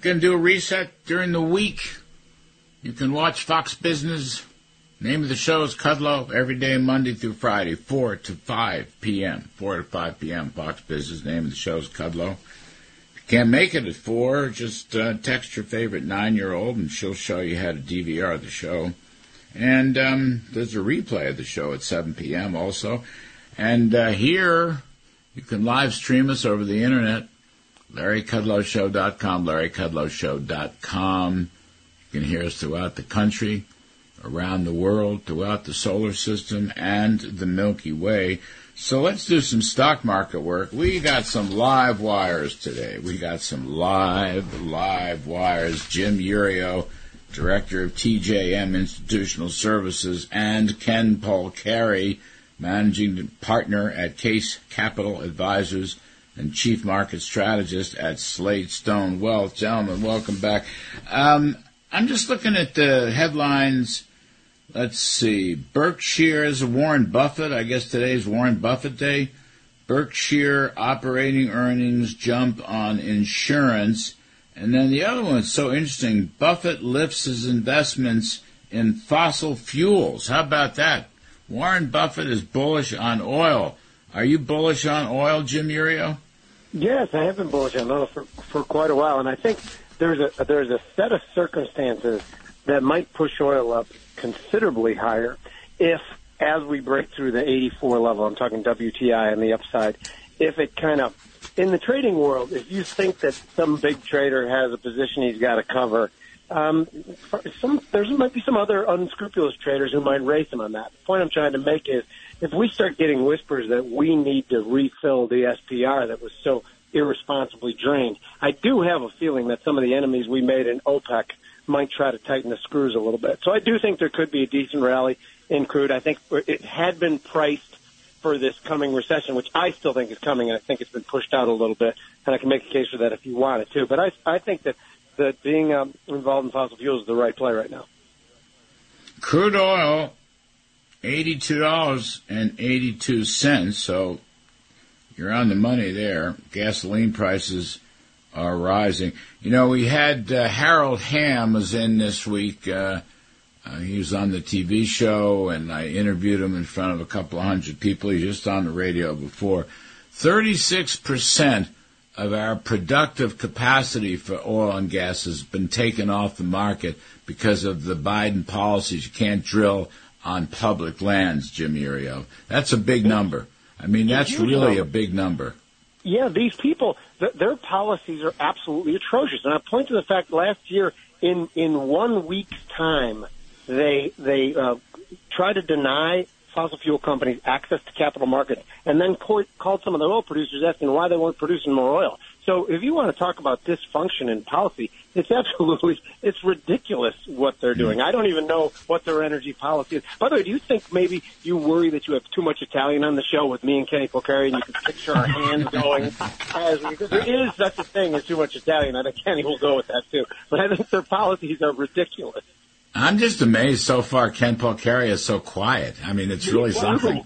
going to do a reset during the week. You can watch Fox Business. Name of the show is Kudlow, every day, Monday through Friday, four to five p.m. four to five p.m. Fox Business. Name of the show is Kudlow. If you can't make it at four, just uh, text your favorite nine-year-old, and she'll show you how to D V R the show. And um, there's a replay of the show at seven p.m. also. And uh, here, you can live stream us over the Internet, Larry Kudlow Show dot com, Larry Kudlow Show dot com. You can hear us throughout the country, around the world, throughout the solar system, and the Milky Way. So let's do some stock market work. We got some live wires today. We got some live, live wires. Jim Urio, Director of T J M Institutional Services, and Ken Polcari, Managing Partner at Case Capital Advisors and Chief Market Strategist at Slate Stone Wealth. Gentlemen, welcome back. Um, I'm just looking at the headlines. Let's see. Berkshire's Warren Buffett. I guess today's Warren Buffett Day. Berkshire operating earnings jump on insurance. And then the other one's so interesting. Buffett lifts his investments in fossil fuels. How about that? Warren Buffett is bullish on oil. Are you bullish on oil, Jim Urio? Yes, I have been bullish on oil for, for quite a while. And I think there's a, there's a set of circumstances that might push oil up considerably higher if, as we break through the eighty-four level, I'm talking W T I on the upside, if it kind of, in the trading world, if you think that some big trader has a position he's got to cover, um, some there might be some other unscrupulous traders who might race him on that. The point I'm trying to make is if we start getting whispers that we need to refill the S P R that was so irresponsibly drained, I do have a feeling that some of the enemies we made in OPEC might try to tighten the screws a little bit. So I do think there could be a decent rally in crude. I think it had been priced for this coming recession, which I still think is coming, and I think it's been pushed out a little bit, and I can make a case for that if you want it to. But I, I think that, that being um, involved in fossil fuels is the right play right now. Crude oil, eighty-two dollars and eighty-two cents, so you're on the money there. Gasoline prices are rising. You know, we had uh, Harold Hamm was in this week. Uh, uh, he was on the T V show, and I interviewed him in front of a couple of hundred people. He was just on the radio before. thirty-six percent of our productive capacity for oil and gas has been taken off the market because of the Biden policies. You can't drill on public lands, Jim Urio. That's a big number. I mean, that's really a big number. Yeah, these people, th- their policies are absolutely atrocious. And I point to the fact last year, in, in one week's time, they they uh, tried to deny fossil fuel companies access to capital markets and then co- called some of the oil producers asking why they weren't producing more oil. So if you want to talk about dysfunction in policy, it's absolutely, it's ridiculous what they're doing. I don't even know what their energy policy is. By the way, do you think maybe you worry that you have too much Italian on the show with me and Kenny Polcari and you can picture our hands going as we, there is such a thing as too much Italian. I think Kenny will go with that too. But I think their policies are ridiculous. I'm just amazed so far Ken Polcari is so quiet. I mean, it's really something.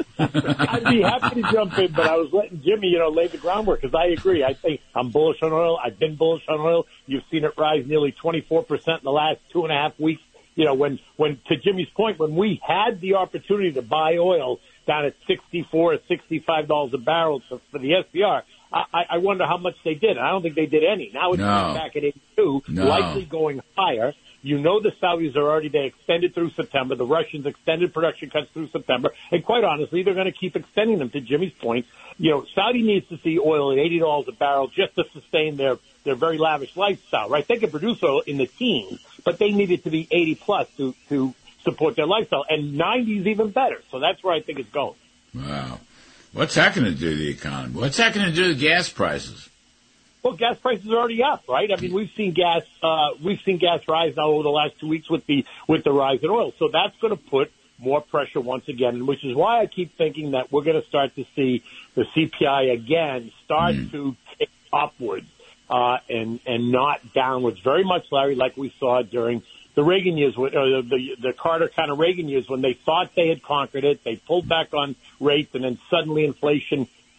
I'd be happy to jump in, but I was letting Jimmy, you know, lay the groundwork because I agree. I think I'm bullish on oil. I've been bullish on oil. You've seen it rise nearly twenty-four percent in the last two and a half weeks. You know, when, when to Jimmy's point, when we had the opportunity to buy oil down at sixty-four or sixty-five dollars a barrel for, for the S P R, I, I wonder how much they did. I don't think they did any. Now it's no. back at eighty-two, no. likely going higher. You know the Saudis are already, they extended through September. The Russians extended production cuts through September. And quite honestly, they're going to keep extending them, to Jimmy's point. You know, Saudi needs to see oil at eighty dollars a barrel just to sustain their, their very lavish lifestyle, right? They can produce oil in the teens, but they need it to be eighty plus to, to support their lifestyle. And ninety is even better. So that's where I think it's going. Wow. What's that going to do to the economy? What's that going to do to gas prices? Well, gas prices are already up, right? I mean, we've seen gas, uh, we've seen gas rise now over the last two weeks with the, with the rise in oil. So that's going to put more pressure once again, which is why I keep thinking that we're going to start to see the C P I again start mm. to tick upwards, uh, and, and not downwards very much, Larry, like we saw during the Reagan years, or the, the Carter kind of Reagan years when they thought they had conquered it. They pulled back on rates and then suddenly inflation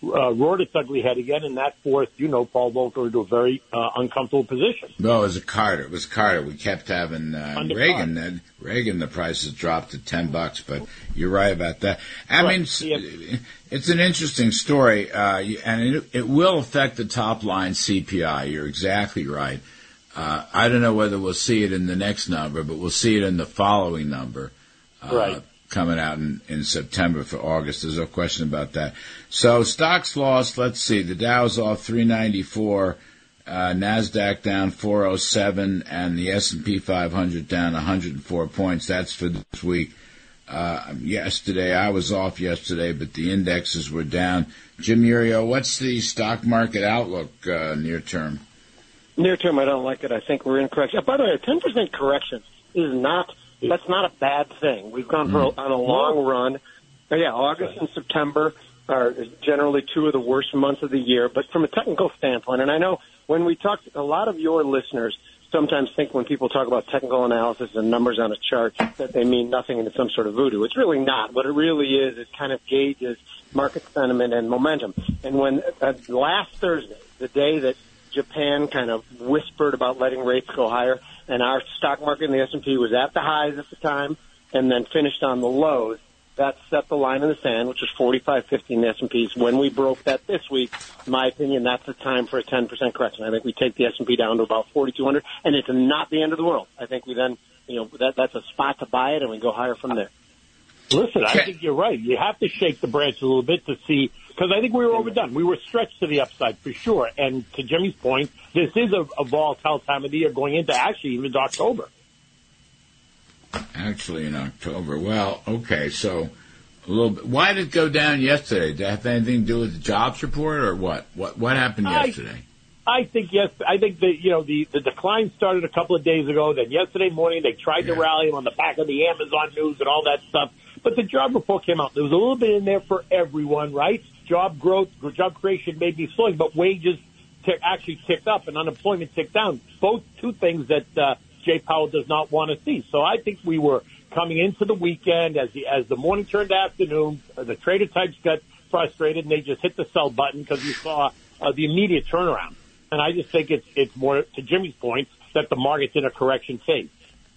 uh, reared its ugly head again, and that forced, you know, Paul Volcker into a very uh, uncomfortable position. No, it was a Carter. It was Carter. We kept having uh, Reagan. Then Reagan, the prices dropped to ten bucks. But you're right about that. I right. mean, it's, yeah. it's an interesting story, uh, and it, it will affect the top line C P I. You're exactly right. Uh, I don't know whether we'll see it in the next number, but we'll see it in the following number. Uh, right. Coming out in, in September for August. There's no question about that. So stocks lost. Let's see. The Dow's off three ninety-four, uh, NASDAQ down four oh seven, and the S and P five hundred down one hundred four points. That's for this week. Uh, yesterday, I was off yesterday, but the indexes were down. Jim Iuorio, what's the stock market outlook uh, near term? Near term, I don't like it. I think we're in correction. By the way, a ten percent correction is not That's not a bad thing. We've gone for a, on a long run. But yeah, August and September are generally two of the worst months of the year. But from a technical standpoint, and I know when we talk, a lot of your listeners sometimes think when people talk about technical analysis and numbers on a chart that they mean nothing and it's some sort of voodoo. It's really not. What it really is, it kind of gauges market sentiment and momentum. And when uh, last Thursday, the day that Japan kind of whispered about letting rates go higher, and our stock market in the S and P was at the highs at the time and then finished on the lows, that set the line in the sand, which was forty-five fifty in the S and Ps. When we broke that this week, in my opinion, that's the time for a ten percent correction. I think we take the S and P down to about forty-two hundred, and it's not the end of the world. I think we then, you know, that that's a spot to buy it, and we go higher from there. Listen, I think you're right. You have to shake the branch a little bit to see, because I think we were overdone. We were stretched to the upside for sure. And to Jimmy's point, this is a, a volatile time of the year going into actually even October. Actually in October. Well, okay, so a little bit. Why did it go down yesterday? Did it have anything to do with the jobs report or what? What what happened yesterday? I, I think yes. I think that you know the the decline started a couple of days ago. Then yesterday morning they tried yeah. to rally him on the back of the Amazon news and all that stuff. But the job report came out. There was a little bit in there for everyone, right? Job growth, job creation may be slowing, but wages t- actually ticked up and unemployment ticked down. Both two things that uh, Jay Powell does not want to see. So I think we were coming into the weekend as the as the morning turned to afternoon. Uh, the trader types got frustrated and they just hit the sell button because we saw uh, the immediate turnaround. And I just think it's it's more to Jimmy's point that the market's in a correction phase.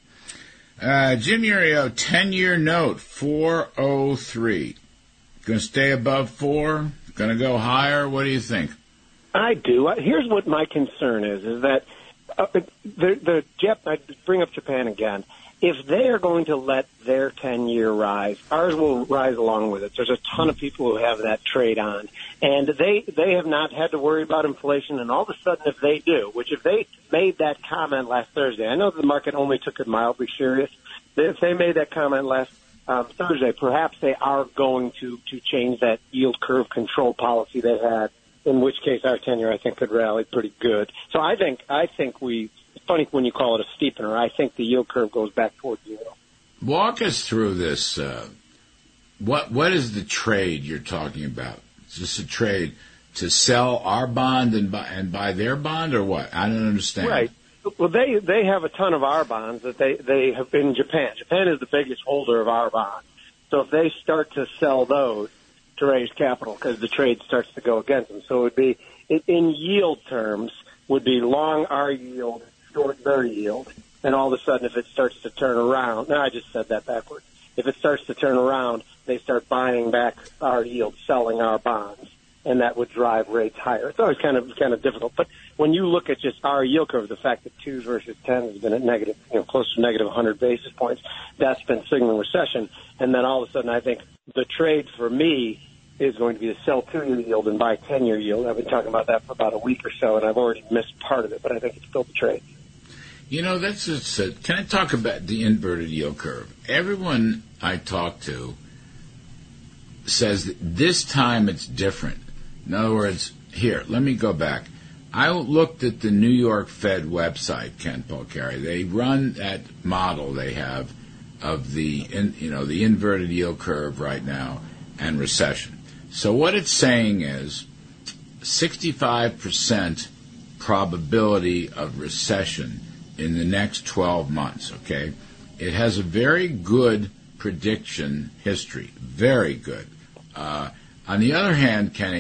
Uh, Jim Iuorio, ten-year note, four oh three. Going to stay above four? Going to go higher? What do you think? I do. Here's what my concern is, is that uh, the, the Jap- I bring up Japan again. If they are going to let their ten-year rise, ours will rise along with it. There's a ton of people who have that trade on. And they, they have not had to worry about inflation. And all of a sudden, if they do, which if they made that comment last Thursday, I know the market only took it mildly serious. If they made that comment last um, Thursday, perhaps they are going to, to change that yield curve control policy they had, in which case our ten-year, I think, could rally pretty good. So I think I think we – it's funny when you call it a steepener. I think the yield curve goes back toward zero. Walk us through this. Uh, what What is the trade you're talking about? Is this a trade to sell our bond and buy, and buy their bond, or what? I don't understand. Right. Well, they they have a ton of our bonds that they, they have been in Japan. Japan is the biggest holder of our bonds. So if they start to sell those to raise capital because the trade starts to go against them. So it would be, in yield terms, would be long our yield, short their yield. And all of a sudden, if it starts to turn around, no, I just said that backwards. If it starts to turn around, they start buying back our yield, selling our bonds. And that would drive rates higher. It's always kind of kind of difficult. But when you look at just our yield curve, the fact that twos versus tens has been at negative, you know, close to negative one hundred basis points, that's been signaling recession. And then all of a sudden, I think the trade for me is going to be to sell two-year yield and buy ten-year yield. I've been talking about that for about a week or so, and I've already missed part of it. But I think it's still the trade. You know, that's just, uh, can I talk about the inverted yield curve? Everyone I talk to says that this time it's different. In other words, here, let me go back. I looked at the New York Fed website, Ken Polcari. They run that model they have of the, in, you know, the inverted yield curve right now and recession. So what it's saying is sixty-five percent probability of recession in the next twelve months, okay? It has a very good prediction history, very good. Uh, on the other hand, Kenny,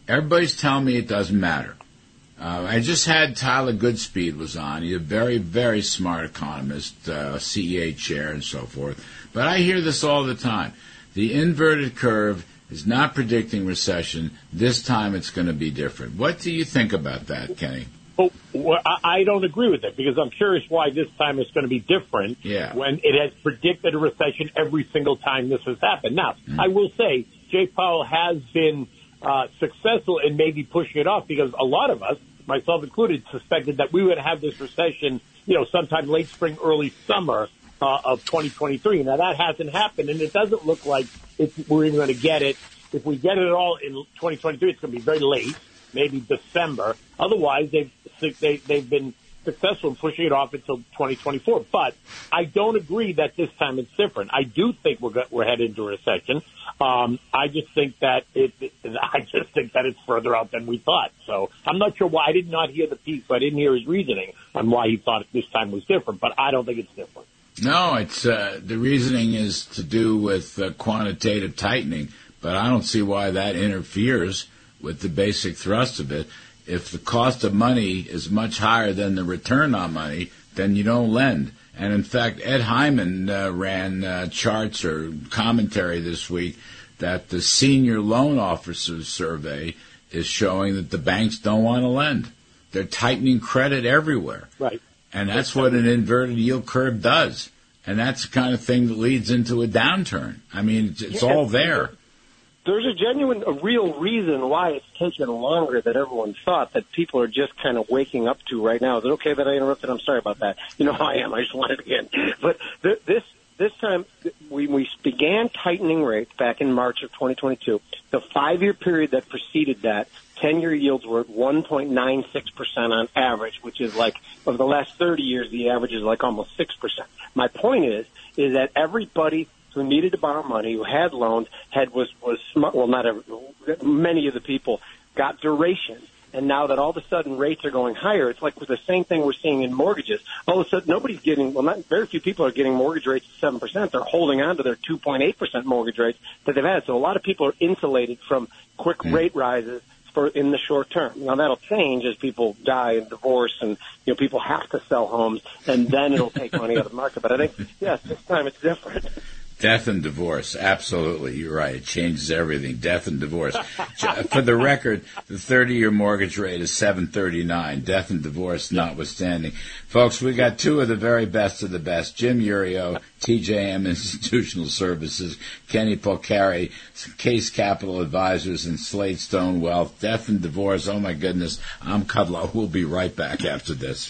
Everybody's telling me it doesn't matter. Uh, I just had Tyler Goodspeed was on. He's a very, very smart economist, uh, C E A chair and so forth. But I hear this all the time. The inverted curve is not predicting recession. This time it's going to be different. What do you think about that, Kenny? Oh, well, I don't agree with it because I'm curious why this time it's going to be different yeah. when it has predicted a recession every single time this has happened. Now, mm. I will say Jay Powell has been uh, successful in maybe pushing it off because a lot of us, myself included, suspected that we would have this recession, you know, sometime late spring, early summer uh, of twenty twenty-three. Now, that hasn't happened, and it doesn't look like it's, we're even going to get it. If we get it at all in twenty twenty-three, it's going to be very late. Maybe December. Otherwise, they've they, they've been successful in pushing it off until twenty twenty-four. But I don't agree that this time it's different. I do think we're we're headed into a recession. Um, I just think that it. I just think that it's further out than we thought. So I'm not sure why. I did not hear the piece, so I didn't hear his reasoning on why he thought this time was different. But I don't think it's different. No, it's uh, the reasoning is to do with uh, quantitative tightening, but I don't see why that interferes with the basic thrust of it. If the cost of money is much higher than the return on money, then you don't lend. And in fact, Ed Hyman uh, ran uh, charts or commentary this week that the senior loan officers survey is showing that the banks don't want to lend. They're tightening credit everywhere. Right. And that's what an inverted yield curve does. And that's the kind of thing that leads into a downturn. I mean, it's, it's yeah, all there. There's a genuine, a real reason why it's taken longer than everyone thought, that people are just kind of waking up to right now. Is it okay that I interrupted? I'm sorry about that. You know how I am. I just wanted to get in. But th- this this time, we, we began tightening rates back in March of twenty twenty-two. The five-year period that preceded that, ten-year yields were at one point nine six percent on average, which is like, over the last thirty years, the average is like almost six percent. My point is, is that everybody who needed to borrow money, who had loans, had was was smart. Well, not every, many of the people got duration, and now that all of a sudden rates are going higher, it's like with the same thing we're seeing in mortgages. All of a sudden, nobody's getting. Well, not very few people are getting mortgage rates at seven percent. They're holding on to their two point eight percent mortgage rates that they've had. So a lot of people are insulated from quick mm. rate rises for in the short term. Now that'll change as people die and divorce, and you know people have to sell homes, and then it'll take money out of the market. But I think yes, this time it's different. Death and divorce. Absolutely. You're right. It changes everything. Death and divorce. For the record, the thirty-year mortgage rate is seven thirty-nine. Death and divorce notwithstanding. Folks, we got two of the very best of the best. Jim Urio, T J M Institutional Services, Kenny Polcari, Case Capital Advisors, and Slate Stone Wealth. Death and divorce. Oh, my goodness. I'm Kudlow. We'll be right back after this.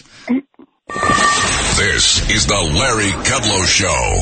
This is the Larry Kudlow Show.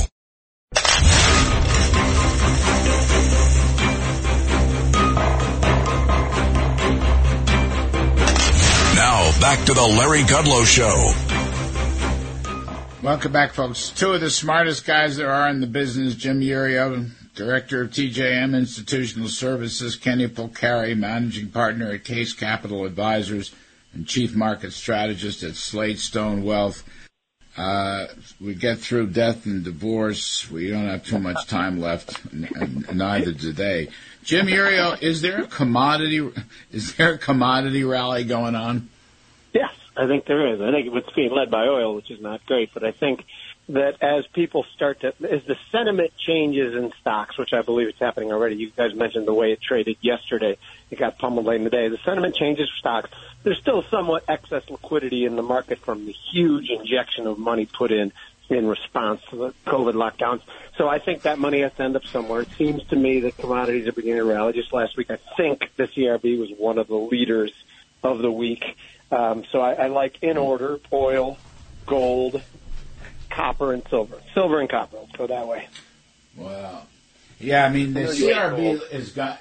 Now, back to the Larry Kudlow Show. Welcome back, folks. Two of the smartest guys there are in the business, Jim Urio, Director of T J M Institutional Services, Kenny Polcari, Managing Partner at Case Capital Advisors and Chief Market Strategist at Slate Stone Wealth. Uh, we get through death and divorce. We don't have too much time left, and neither do they. Jim Urio, is there a commodity? Is there a commodity rally going on? Yes, I think there is. I think it's being led by oil, which is not great. But I think that as people start to, as the sentiment changes in stocks, which I believe is happening already. You guys mentioned the way it traded yesterday. It got pummeled late in the day. The sentiment changes for stocks. There's still somewhat excess liquidity in the market from the huge injection of money put in in response to the COVID lockdowns. So I think that money has to end up somewhere. It seems to me that commodities are beginning to rally. Just last week, I think the C R B was one of the leaders of the week. Um, so I, I like, in order, oil, gold, copper, and silver. Silver and copper. Let's go that way. Wow. Yeah, I mean, the C R B has got...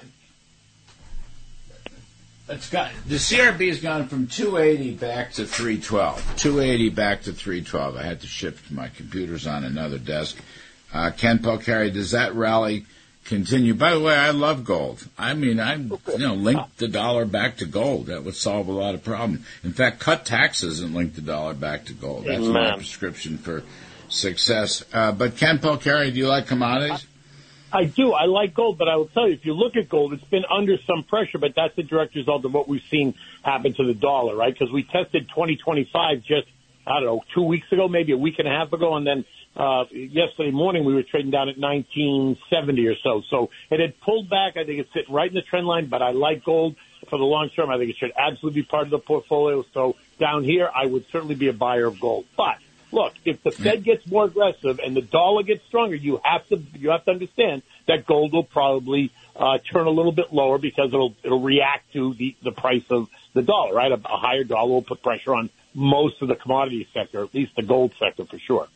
It's got the C R B has gone from two eighty back to three twelve. two eighty back to three twelve. I had to shift my computers on another desk. Uh, Ken Polcari, does that rally continue? By the way, I love gold. I mean, I you know link the dollar back to gold. That would solve a lot of problems. In fact, cut taxes and link the dollar back to gold. That's my prescription for success. Uh, but Ken Polcari, do you like commodities? I do. I like gold, but I will tell you, if you look at gold, it's been under some pressure, but that's the direct result of what we've seen happen to the dollar, right? Because we tested twenty twenty-five just, I don't know, two weeks ago, maybe a week and a half ago, and then uh yesterday morning we were trading down at nineteen seventy or so. So it had pulled back. I think it's sitting right in the trend line, but I like gold for the long term. I think it should absolutely be part of the portfolio. So down here, I would certainly be a buyer of gold. But look, if the Fed gets more aggressive and the dollar gets stronger, you have to you have to understand that gold will probably uh, turn a little bit lower because it'll it'll react to the, the price of the dollar, right? A, a higher dollar will put pressure on most of the commodity sector, at least the gold sector for sure.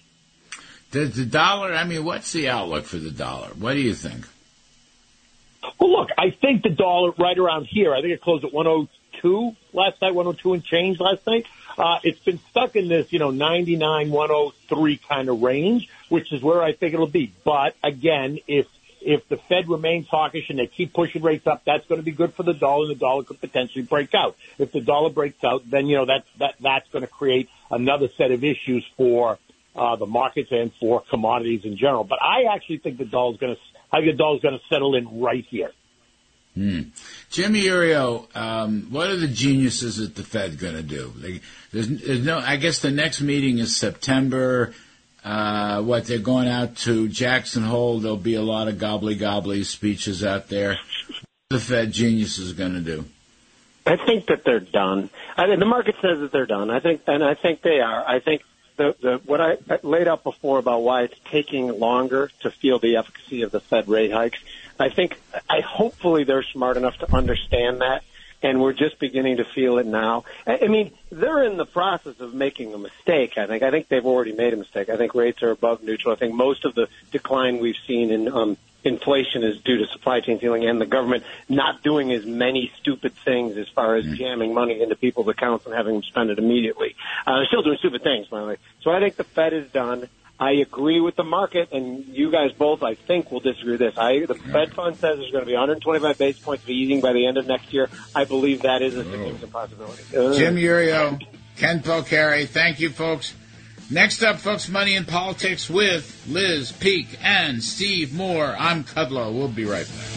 Does the dollar, I mean, what's the outlook for the dollar? What do you think? Well, look, I think the dollar right around here, I think it closed at one oh two last night, one oh two and change last night. Uh, it's been stuck in this, you know, ninety-nine, one oh three kind of range, which is where I think it'll be. But again, if if the Fed remains hawkish and they keep pushing rates up, that's going to be good for the dollar, and the dollar could potentially break out. If the dollar breaks out, then, you know, that, that, that's going to create another set of issues for uh, the markets and for commodities in general. But I actually think the dollar's going to, I think the dollar's going to settle in right here. Hmm. Jimmy Iuono, um, what are the geniuses at the Fed going to do? They, there's, there's no. I guess the next meeting is September. Uh, what they're going out to Jackson Hole. There'll be a lot of gobbly gobbly speeches out there. What are the Fed geniuses going to do? I think that they're done. I mean, the market says that they're done. I think, and I think they are. I think the, the what I laid out before about why it's taking longer to feel the efficacy of the Fed rate hikes. I think, I hopefully they're smart enough to understand that, and we're just beginning to feel it now. I mean, they're in the process of making a mistake, I think. I think they've already made a mistake. I think rates are above neutral. I think most of the decline we've seen in um, inflation is due to supply chain healing and the government not doing as many stupid things as far as jamming money into people's accounts and having them spend it immediately. Uh, they're still doing stupid things, by the way. So I think the Fed is done. I agree with the market, and you guys both, I think, will disagree with this. I, the Fed Fund says there's going to be one hundred twenty-five basis points of easing by the end of next year. I believe that is a significant possibility. Uh, Jim Iuono, Ken Poulcare, thank you, folks. Next up, folks, Money in Politics with Liz Peek and Steve Moore. I'm Kudlow. We'll be right back.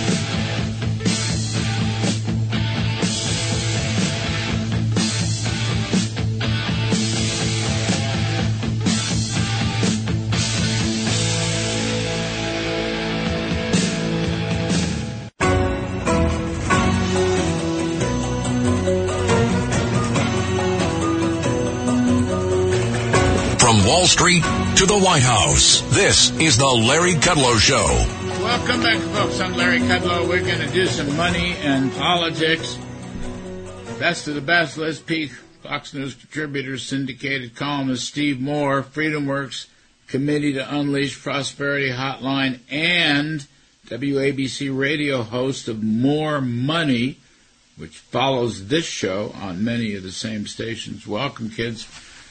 Wall Street to the White House. This is the Larry Kudlow Show. Welcome back, folks. I'm Larry Kudlow. We're going to do some money and politics. Best of the best. Liz Peek, Fox News contributor, syndicated columnist Steve Moore, FreedomWorks Committee to Unleash Prosperity Hotline, and W A B C radio host of More Money, which follows this show on many of the same stations. Welcome, kids.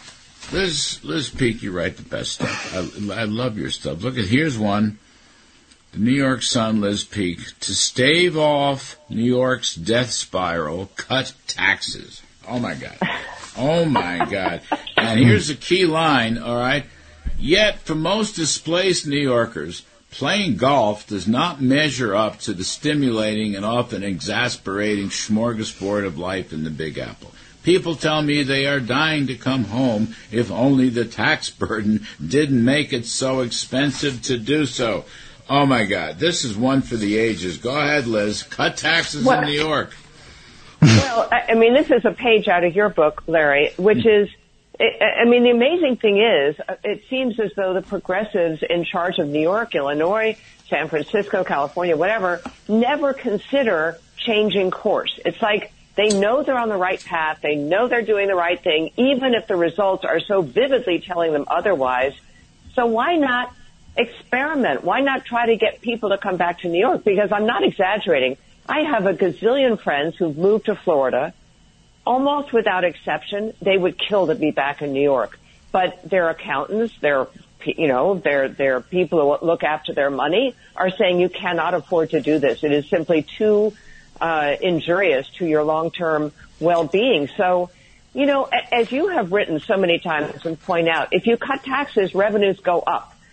Liz, Liz Peek, you write the best stuff. I, I love your stuff. Look at, here's one. The New York Sun, Liz Peek. To stave off New York's death spiral, cut taxes. Oh, my God. Oh, my God. And here's a key line, all right? Yet, for most displaced New Yorkers, playing golf does not measure up to the stimulating and often exasperating smorgasbord of life in the Big Apple. People tell me they are dying to come home if only the tax burden didn't make it so expensive to do so. Oh, my God. This is one for the ages. Go ahead, Liz. Cut taxes well, in New York. Well, I mean, this is a page out of your book, Larry, which is, I mean, the amazing thing is, it seems as though the progressives in charge of New York, Illinois, San Francisco, California, whatever, never consider changing course. It's like, they know they're on the right path. They know they're doing the right thing, even if the results are so vividly telling them otherwise. So why not experiment? Why not try to get people to come back to New York? Because I'm not exaggerating. I have a gazillion friends who've moved to Florida. Almost without exception, they would kill to be back in New York. But their accountants, their, you know, their, their people who look after their money are saying you cannot afford to do this. It is simply too Uh, injurious to your long-term well-being. So, you know, as you have written so many times and point out, if you cut taxes, revenues go up.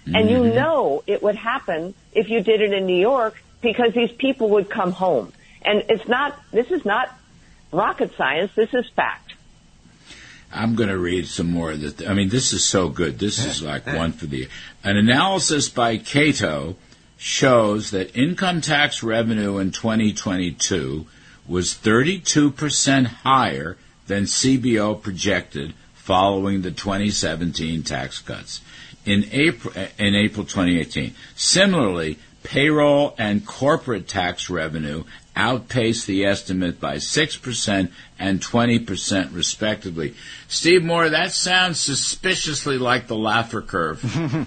Mm-hmm. And you know it would happen if you did it in New York because these people would come home. And it's not, this is not rocket science, this is fact. I'm going to read some more of this. I mean, this is so good. This is like one for the... An analysis by Cato shows that income tax revenue in twenty twenty-two was thirty-two percent higher than C B O projected following the twenty seventeen tax cuts in April, in April twenty eighteen. Similarly, payroll and corporate tax revenue outpaced the estimate by six percent and twenty percent respectively. Steve Moore, that sounds suspiciously like the Laffer curve.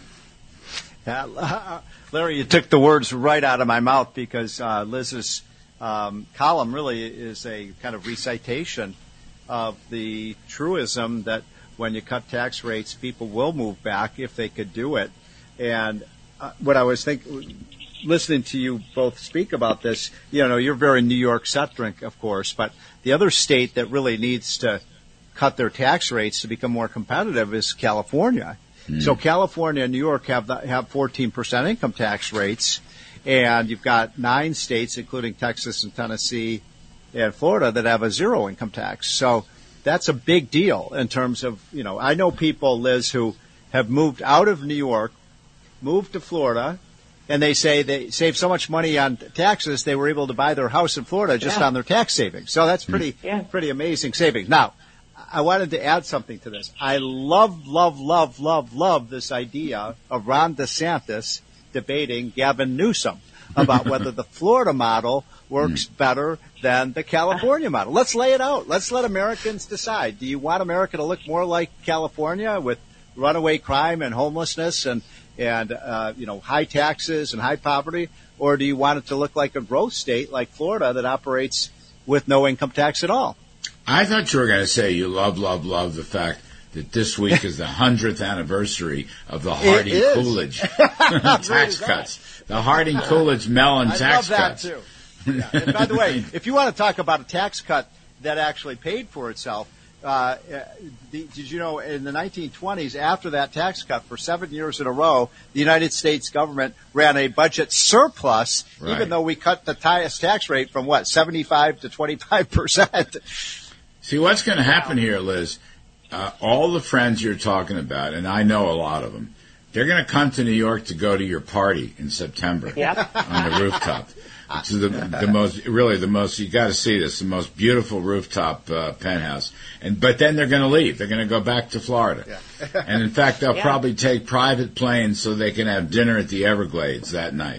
uh, Larry, you took the words right out of my mouth because uh, Liz's um, column really is a kind of recitation of the truism that when you cut tax rates, people will move back if they could do it. And uh, what I was thinking, listening to you both speak about this, you know, you're very New York-centric, of course, but the other state that really needs to cut their tax rates to become more competitive is California. Mm. So California and New York have the, have fourteen percent income tax rates, and you've got nine states, including Texas and Tennessee and Florida, that have a zero income tax. So that's a big deal in terms of, you know, I know people, Liz, who have moved out of New York, moved to Florida, and they say they saved so much money on taxes they were able to buy their house in Florida just yeah. on their tax savings. So that's pretty yeah. pretty amazing savings. Now, I wanted to add something to this. I love, love, love, love, love this idea of Ron DeSantis debating Gavin Newsom about whether the Florida model works better than the California model. Let's lay it out. Let's let Americans decide. Do you want America to look more like California with runaway crime and homelessness and and, uh, you know, high taxes and high poverty? Or do you want it to look like a growth state like Florida that operates with no income tax at all? I thought you were going to say you love, love, love the fact that this week is the hundredth anniversary of the Harding-Coolidge tax cuts. The Harding-Coolidge melon I tax love that cuts. Too. Yeah. And by the way, if you want to talk about a tax cut that actually paid for itself, Uh, the, did you know in the nineteen twenties, after that tax cut for seven years in a row, the United States government ran a budget surplus, right. even though we cut the highest tax rate from, what, seventy-five to twenty-five percent. See, what's going to happen here, Liz, uh, all the friends you're talking about, and I know a lot of them, they're going to come to New York to go to your party in September yep. on the rooftop. It's the, the most, really the most, you got to see this, the most beautiful rooftop uh, penthouse. And But then they're going to leave. They're going to go back to Florida. Yeah. And, in fact, they'll yeah. probably take private planes so they can have dinner at the Everglades that night.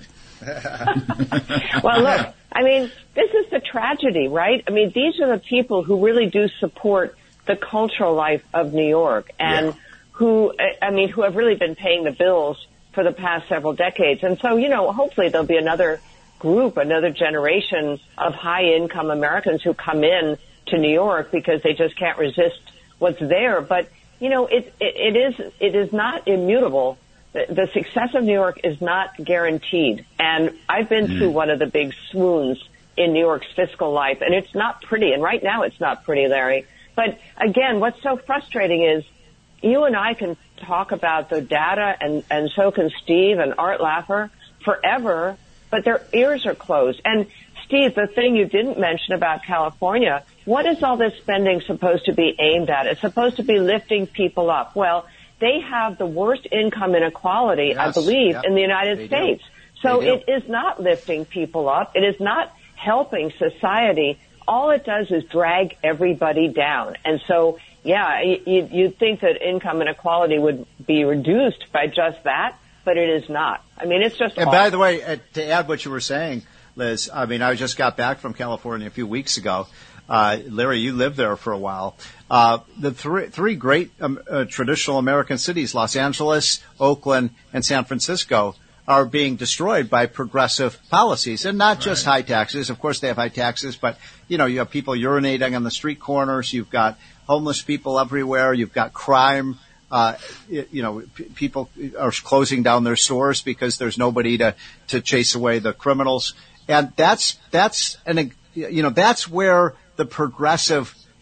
Well, look, I mean, this is the tragedy, right? I mean, these are the people who really do support the cultural life of New York and yeah. who, I mean, who have really been paying the bills for the past several decades. And so, you know, hopefully there'll be another group, another generation of high-income Americans who come in to New York because they just can't resist what's there. But, you know, it, it, it is it is not immutable. The, the success of New York is not guaranteed. And I've been mm. through one of the big swoons in New York's fiscal life, and it's not pretty. And right now it's not pretty, Larry. But, again, what's so frustrating is you and I can talk about the data, and, and so can Steve and Art Laffer forever, but their ears are closed. And, Steve, the thing you didn't mention about California, what is all this spending supposed to be aimed at? It's supposed to be lifting people up. Well, they have the worst income inequality, yes, I believe, yep, in the United States. Do. So it is not lifting people up. It is not helping society. All it does is drag everybody down. And so, yeah, you, you'd think that income inequality would be reduced by just that, but it is not. I mean, it's just And awful. By the way, uh, to add what you were saying, Liz, I mean, I just got back from California a few weeks ago. Uh, Larry, you lived there for a while. Uh, the three, three great um, uh, traditional American cities, Los Angeles, Oakland, and San Francisco, are being destroyed by progressive policies, and not just right. high taxes. Of course, they have high taxes, but, you know, you have people urinating on the street corners. You've got homeless people everywhere. You've got crime. Uh, you know, p- people are closing down their stores because there's nobody to, to chase away the criminals. And that's, that's an, you know, that's where the progressive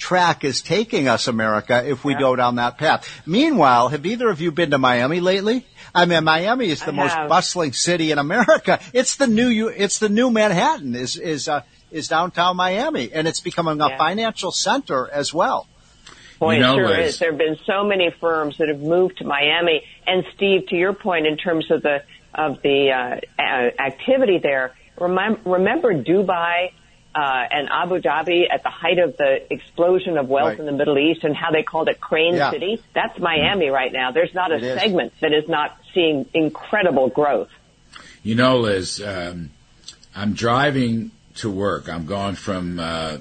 track is taking us, America, if we yeah. go down that path. Meanwhile, have either of you been to Miami lately? I mean, Miami is the I most have. bustling city in America. It's the new, it's the new Manhattan is, is, uh, is downtown Miami, and it's becoming a yeah. financial center as well. Boy, you know, it sure Liz, is. There have been so many firms that have moved to Miami. And Steve, to your point, in terms of the of the uh, uh, activity there, remember, remember Dubai uh, and Abu Dhabi at the height of the explosion of wealth right. in the Middle East, and how they called it Crane yeah. City? That's Miami right now. There's not a it segment is. that is not seeing incredible growth. You know, Liz, um, I'm driving to work. I'm going from uh,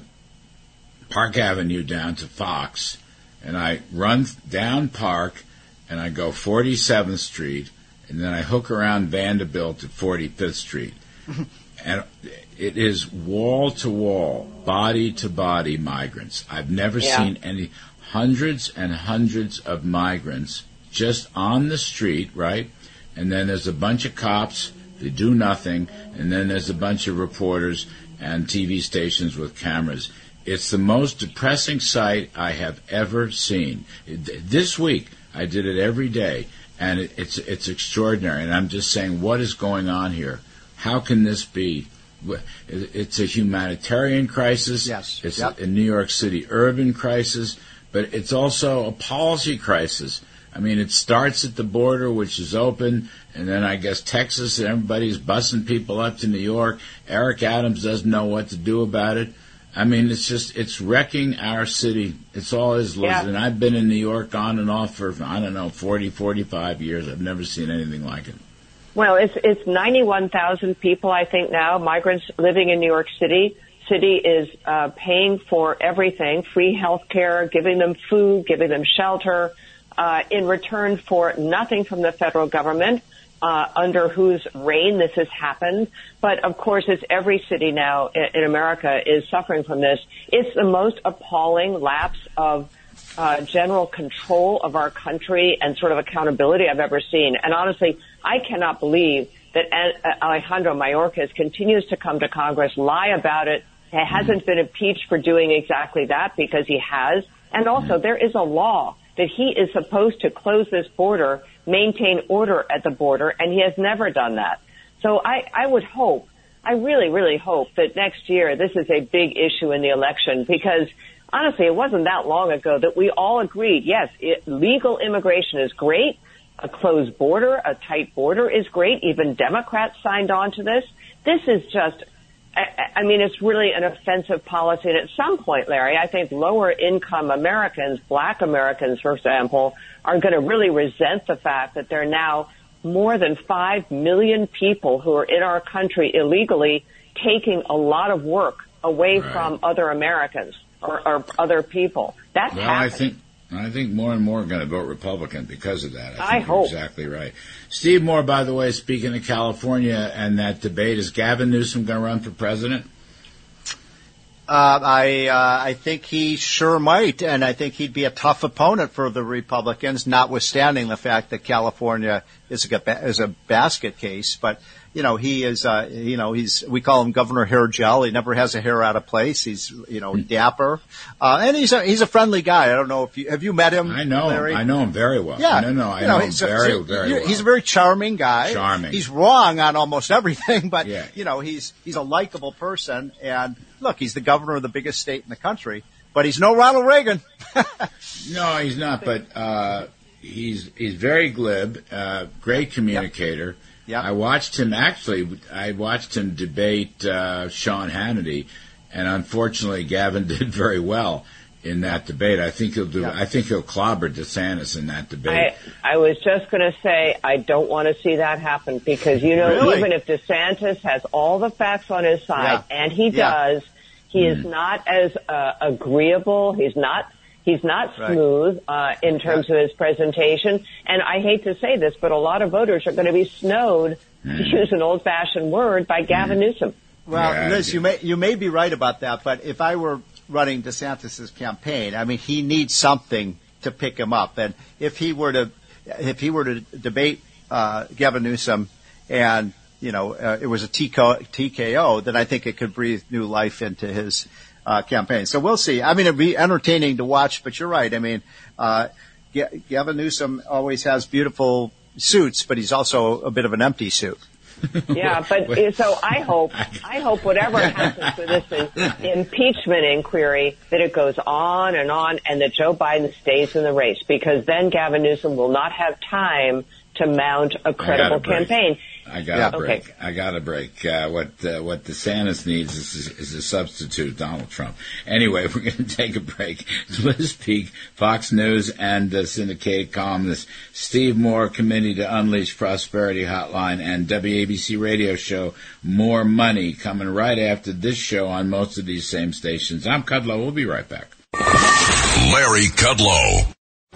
Park Avenue down to Fox, and I run down Park, and I go forty-seventh Street, and then I hook around Vanderbilt at forty-fifth Street. And it is wall-to-wall, body-to-body migrants. I've never yeah. seen any hundreds and hundreds of migrants just on the street, right? And then there's a bunch of cops. They do nothing. And then there's a bunch of reporters and T V stations with cameras. It's the most depressing sight I have ever seen. This week, I did it every day, and it, it's it's extraordinary. And I'm just saying, what is going on here? How can this be? It's a humanitarian crisis. Yes. It's yep. a New York City urban crisis, but it's also a policy crisis. I mean, it starts at the border, which is open, and then I guess Texas, and everybody's busing people up to New York. Eric Adams doesn't know what to do about it. I mean, it's just, it's wrecking our city. It's all is, Liz. Yeah. And I've been in New York on and off for, I don't know, forty, forty-five years. I've never seen anything like it. Well, it's it's ninety-one thousand people, I think, now, migrants living in New York City. City is uh, paying for everything, free health care, giving them food, giving them shelter, uh, in return for nothing from the federal government, uh, under whose reign this has happened. But, of course, it's every city now in, in America is suffering from this. It's the most appalling lapse of uh, general control of our country and sort of accountability I've ever seen. And honestly, I cannot believe that Alejandro Mayorkas continues to come to Congress, lie about it. He hasn't been impeached for doing exactly that, because he has. And also, there is a law that he is supposed to close this border, maintain order at the border, and he has never done that. So I, I would hope, I really, really hope that next year this is a big issue in the election, because honestly, it wasn't that long ago that we all agreed, yes, it, legal immigration is great. A closed border, a tight border is great. Even Democrats signed on to this. This is just, I, I mean, it's really an offensive policy. And at some point, Larry, I think lower income Americans, black Americans, for example, are going to really resent the fact that there are now more than five million people who are in our country illegally, taking a lot of work away right. from other Americans or, or other people. That's well, happening. I think I think more and more are going to vote Republican because of that. I, think I you're hope. Exactly right. Steve Moore, by the way, speaking of California and that debate, is Gavin Newsom going to run for president? Uh, I uh, I think he sure might, and I think he'd be a tough opponent for the Republicans, notwithstanding the fact that California is a is a basket case. But you know, he is uh, you know he's we call him Governor Hair Gel. He never has a hair out of place. He's you know dapper, uh, and he's a he's a friendly guy. I don't know if you have you met him. I know Larry? him. I know him very well. Yeah, no, no, I you know, know him he's very, a, very well. He's a very charming guy. Charming. He's wrong on almost everything, but yeah. you know he's he's a likable person. And look, he's the governor of the biggest state in the country, but he's no Ronald Reagan. No, he's not. But uh, he's he's very glib, uh, great communicator. Yep. Yeah, I watched him actually. I watched him debate uh, Sean Hannity, and unfortunately, Gavin did very well in that debate. I think he'll do. Yeah. I think he'll clobber DeSantis in that debate. I, I was just going to say I don't want to see that happen, because you know really? even if DeSantis has all the facts on his side, yeah. and he yeah. does, he mm. is not as uh, agreeable. He's not. He's not smooth uh, in terms yeah. of his presentation. And I hate to say this, but a lot of voters are going to be snowed, mm. to use an old-fashioned word, by Gavin mm. Newsom. Well, yeah, Liz, you may you may be right about that, but if I were running DeSantis' campaign, I mean, he needs something to pick him up. And if he were to if he were to debate uh, Gavin Newsom and you know uh, it was a T K O, then I think it could breathe new life into his uh, campaign. So we'll see. I mean, it'd be entertaining to watch, but you're right. I mean, uh, Gavin Newsom always has beautiful suits, but he's also a bit of an empty suit. Yeah, but so I hope, I hope whatever happens with this impeachment inquiry, that it goes on and on and that Joe Biden stays in the race, because then Gavin Newsom will not have time to mount a credible campaign. I got yeah. a break. Okay. I got a break. Uh, what uh, what DeSantis needs is, is a substitute, Donald Trump. Anyway, we're going to take a break. Liz Peek, Fox News, and uh, syndicated columnist Steve Moore, Committee to Unleash Prosperity Hotline, and W A B C radio show More Money, coming right after this show on most of these same stations. I'm Kudlow. We'll be right back. Larry Kudlow.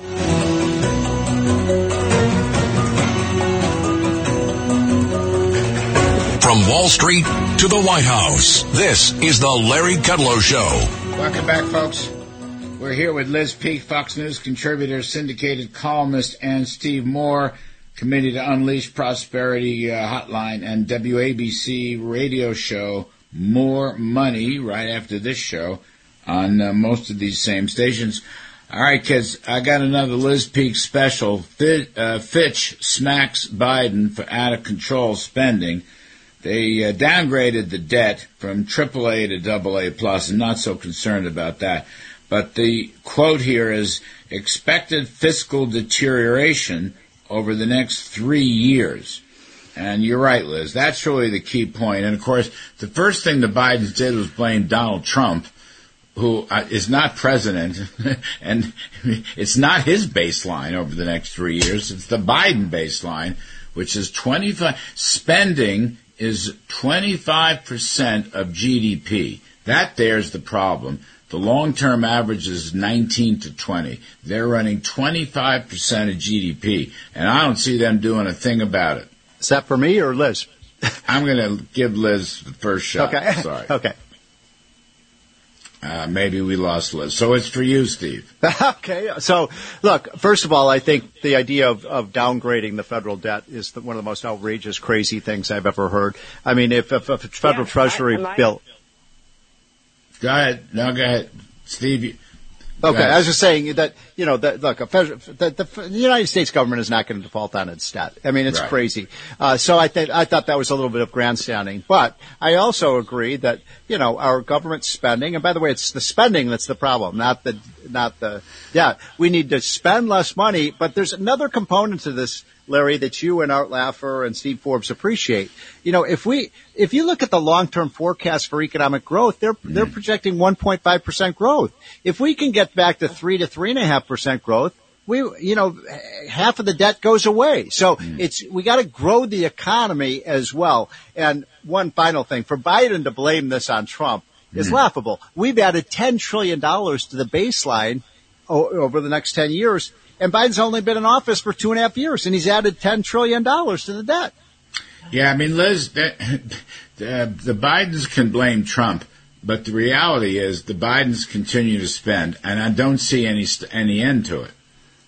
From Wall Street to the White House, this is the Larry Kudlow Show. Welcome back, folks. We're here with Liz Peek, Fox News contributor, syndicated columnist, and Steve Moore, Committee to Unleash Prosperity uh, Hotline, and W A B C radio show More Money, right after this show on uh, most of these same stations. All right, kids, I got another Liz Peek special. Fitch, uh, Fitch smacks Biden for out-of-control spending. They uh, downgraded the debt from triple A to double A plus. I'm not so concerned about that. But the quote here is expected fiscal deterioration over the next three years. And you're right, Liz. That's really the key point. And, of course, the first thing the Bidens did was blame Donald Trump, who uh, is not president, and it's not his baseline over the next three years. It's the Biden baseline, which is twenty-five spending is twenty-five percent of G D P. That there's the problem. The long-term average is nineteen to twenty. They're running twenty-five percent of G D P, and I don't see them doing a thing about it. Is that for me or Liz? I'm going to give Liz the first shot. Okay. Sorry. Okay. Uh, maybe we lost Liz. So it's for you, Steve. Okay. So, look, first of all, I think the idea of, of downgrading the federal debt is the, one of the most outrageous, crazy things I've ever heard. I mean, if, if, if a federal yeah, treasury I, I... bill... Go ahead. No, go ahead. Steve. You... Okay. I was just saying that, you know, that, look, a federal, the, the, the United States government is not going to default on its debt. I mean, it's right. crazy. Uh, so I think, I thought that was a little bit of grandstanding. But I also agree that, you know, our government spending, and by the way, it's the spending that's the problem, not the, not the, yeah, we need to spend less money. But there's another component to this, Larry, that you and Art Laffer and Steve Forbes appreciate. You know, if we, if you look at the long-term forecast for economic growth, they're, mm. they're projecting one point five percent growth. If we can get back to three to three and a half percent growth, we, you know, half of the debt goes away. So mm. it's, we got to grow the economy as well. And one final thing, for Biden to blame this on Trump is mm. laughable. We've added ten trillion dollars to the baseline o- over the next ten years. And Biden's only been in office for two and a half years, and he's added ten trillion dollars to the debt. Yeah, I mean, Liz, the, the, the Bidens can blame Trump, but the reality is the Bidens continue to spend, and I don't see any any end to it.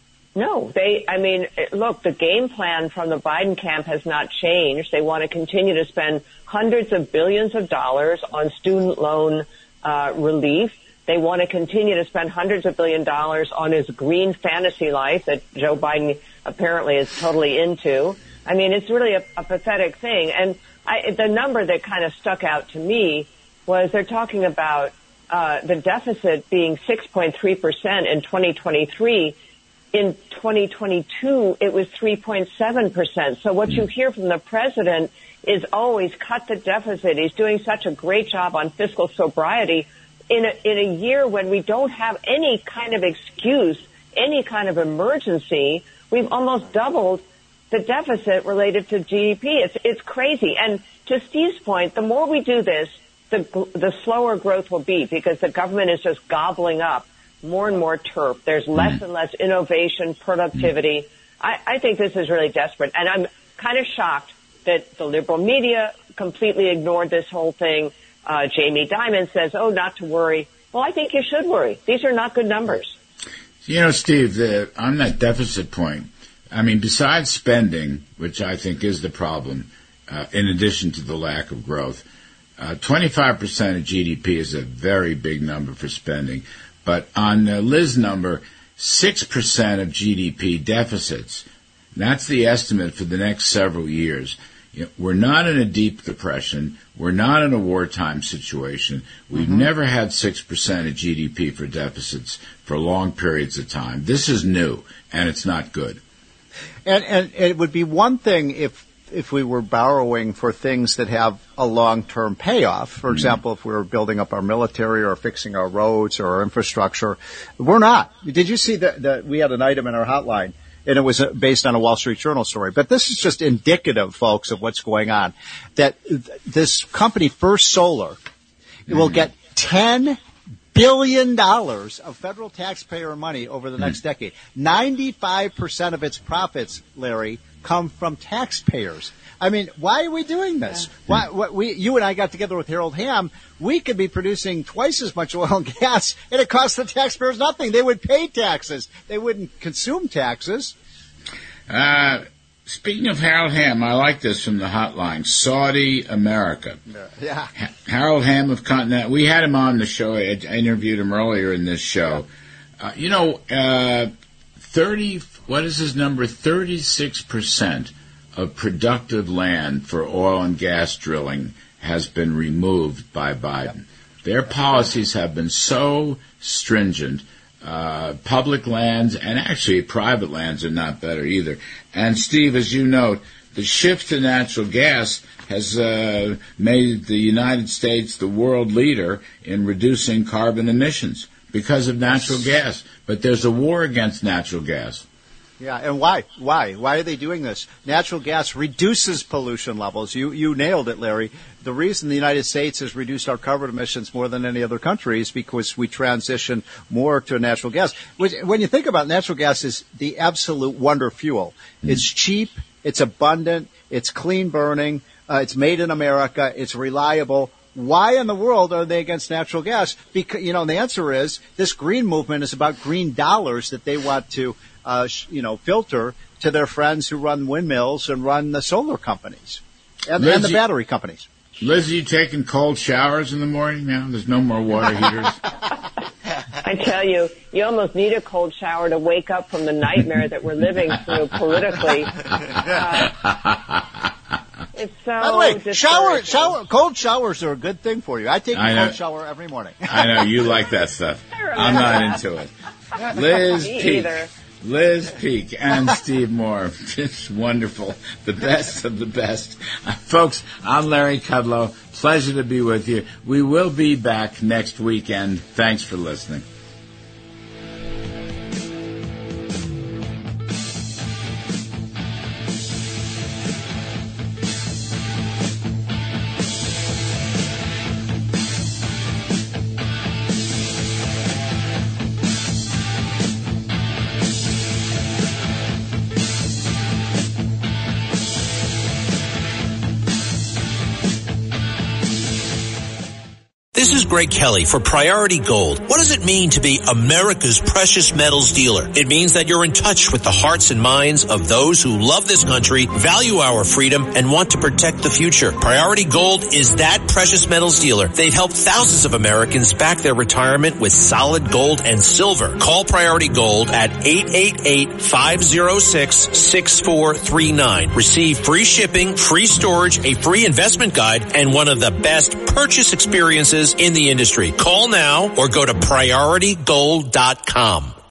No, they, I mean, look, the game plan from the Biden camp has not changed. They want to continue to spend hundreds of billions of dollars on student loan uh, relief. They want to continue to spend hundreds of billion dollars on his green fantasy life that Joe Biden apparently is totally into. I mean, it's really a, a pathetic thing. And I, the number that kind of stuck out to me was they're talking about uh, the deficit being six point three percent in twenty twenty-three. In twenty twenty-two, it was three point seven percent. So what you hear from the president is always cut the deficit. He's doing such a great job on fiscal sobriety. In a, in a year when we don't have any kind of excuse, any kind of emergency, we've almost doubled the deficit related to G D P. It's it's crazy. And to Steve's point, the more we do this, the the slower growth will be because the government is just gobbling up more and more turf. There's less and less innovation, productivity. I, I think this is really desperate. And I'm kind of shocked that the liberal media completely ignored this whole thing. Uh, Jamie Dimon says, oh, not to worry. Well, I think you should worry. These are not good numbers. You know, Steve, the, on that deficit point, I mean, besides spending, which I think is the problem, uh, in addition to the lack of growth, Uh, twenty-five percent of G D P is a very big number for spending. But on uh, Liz's number, six percent of G D P deficits. That's the estimate for the next several years. You know, we're not in a deep depression. We're not in a wartime situation. We've mm-hmm. never had six percent of G D P for deficits for long periods of time. This is new, and it's not good. And, and it would be one thing if if we were borrowing for things that have a long-term payoff. For example, if we were building up our military or fixing our roads or our infrastructure. We're not. Did you see that, that we had an item in our hotline, and it was based on a Wall Street Journal story. But this is just indicative, folks, of what's going on. That this company, First Solar, mm. will get ten billion dollars of federal taxpayer money over the mm. next decade. ninety-five percent of its profits, Larry, come from taxpayers. I mean, why are we doing this? Yeah. Why, what we, you and I got together with Harold Hamm. We could be producing twice as much oil and gas, and it costs the taxpayers nothing. They would pay taxes. They wouldn't consume taxes. Uh, speaking of Harold Hamm, I like this from the hotline. Saudi America. Yeah. Ha- Harold Hamm of Continental. We had him on the show. I, I interviewed him earlier in this show. Uh, you know, uh, thirty. What is his number? Thirty-six percent of productive land for oil and gas drilling has been removed by Biden. Their policies have been so stringent. Uh, public lands and actually private lands are not better either. And Steve, as you note, the shift to natural gas has uh, made the United States the world leader in reducing carbon emissions because of natural gas. But there's a war against natural gas. Yeah, and why? Why? Why are they doing this? Natural gas reduces pollution levels. You you nailed it, Larry. The reason the United States has reduced our carbon emissions more than any other country is because we transition more to natural gas. When you think about it, natural gas is the absolute wonder fuel. Mm. It's cheap, it's abundant, it's clean burning, uh, it's made in America, it's reliable. Why in the world are they against natural gas? Because, you know, the answer is this green movement is about green dollars that they want to Uh, you know, filter to their friends who run windmills and run the solar companies and, Liz, and the battery companies. Liz, are you taking cold showers in the morning now? There's no more water heaters. I tell you, you almost need a cold shower to wake up from the nightmare that we're living through politically. Uh, it's so By the way, shower, shower, cold showers are a good thing for you. I take a cold shower every morning. I know, you like that stuff. I'm not into it. Liz Peek. Liz Peek and Steve Moore. It's wonderful. The best of the best. Uh, folks, I'm Larry Kudlow. Pleasure to be with you. We will be back next weekend. Thanks for listening. This is Greg Kelly for Priority Gold. What does it mean to be America's precious metals dealer? It means that you're in touch with the hearts and minds of those who love this country, value our freedom, and want to protect the future. Priority Gold is that precious metals dealer. They've helped thousands of Americans back their retirement with solid gold and silver. Call Priority Gold at eight eight eight, five oh six, six four three nine. Receive free shipping, free storage, a free investment guide, and one of the best purchase experiences in the industry. Call now or go to priority gold dot com.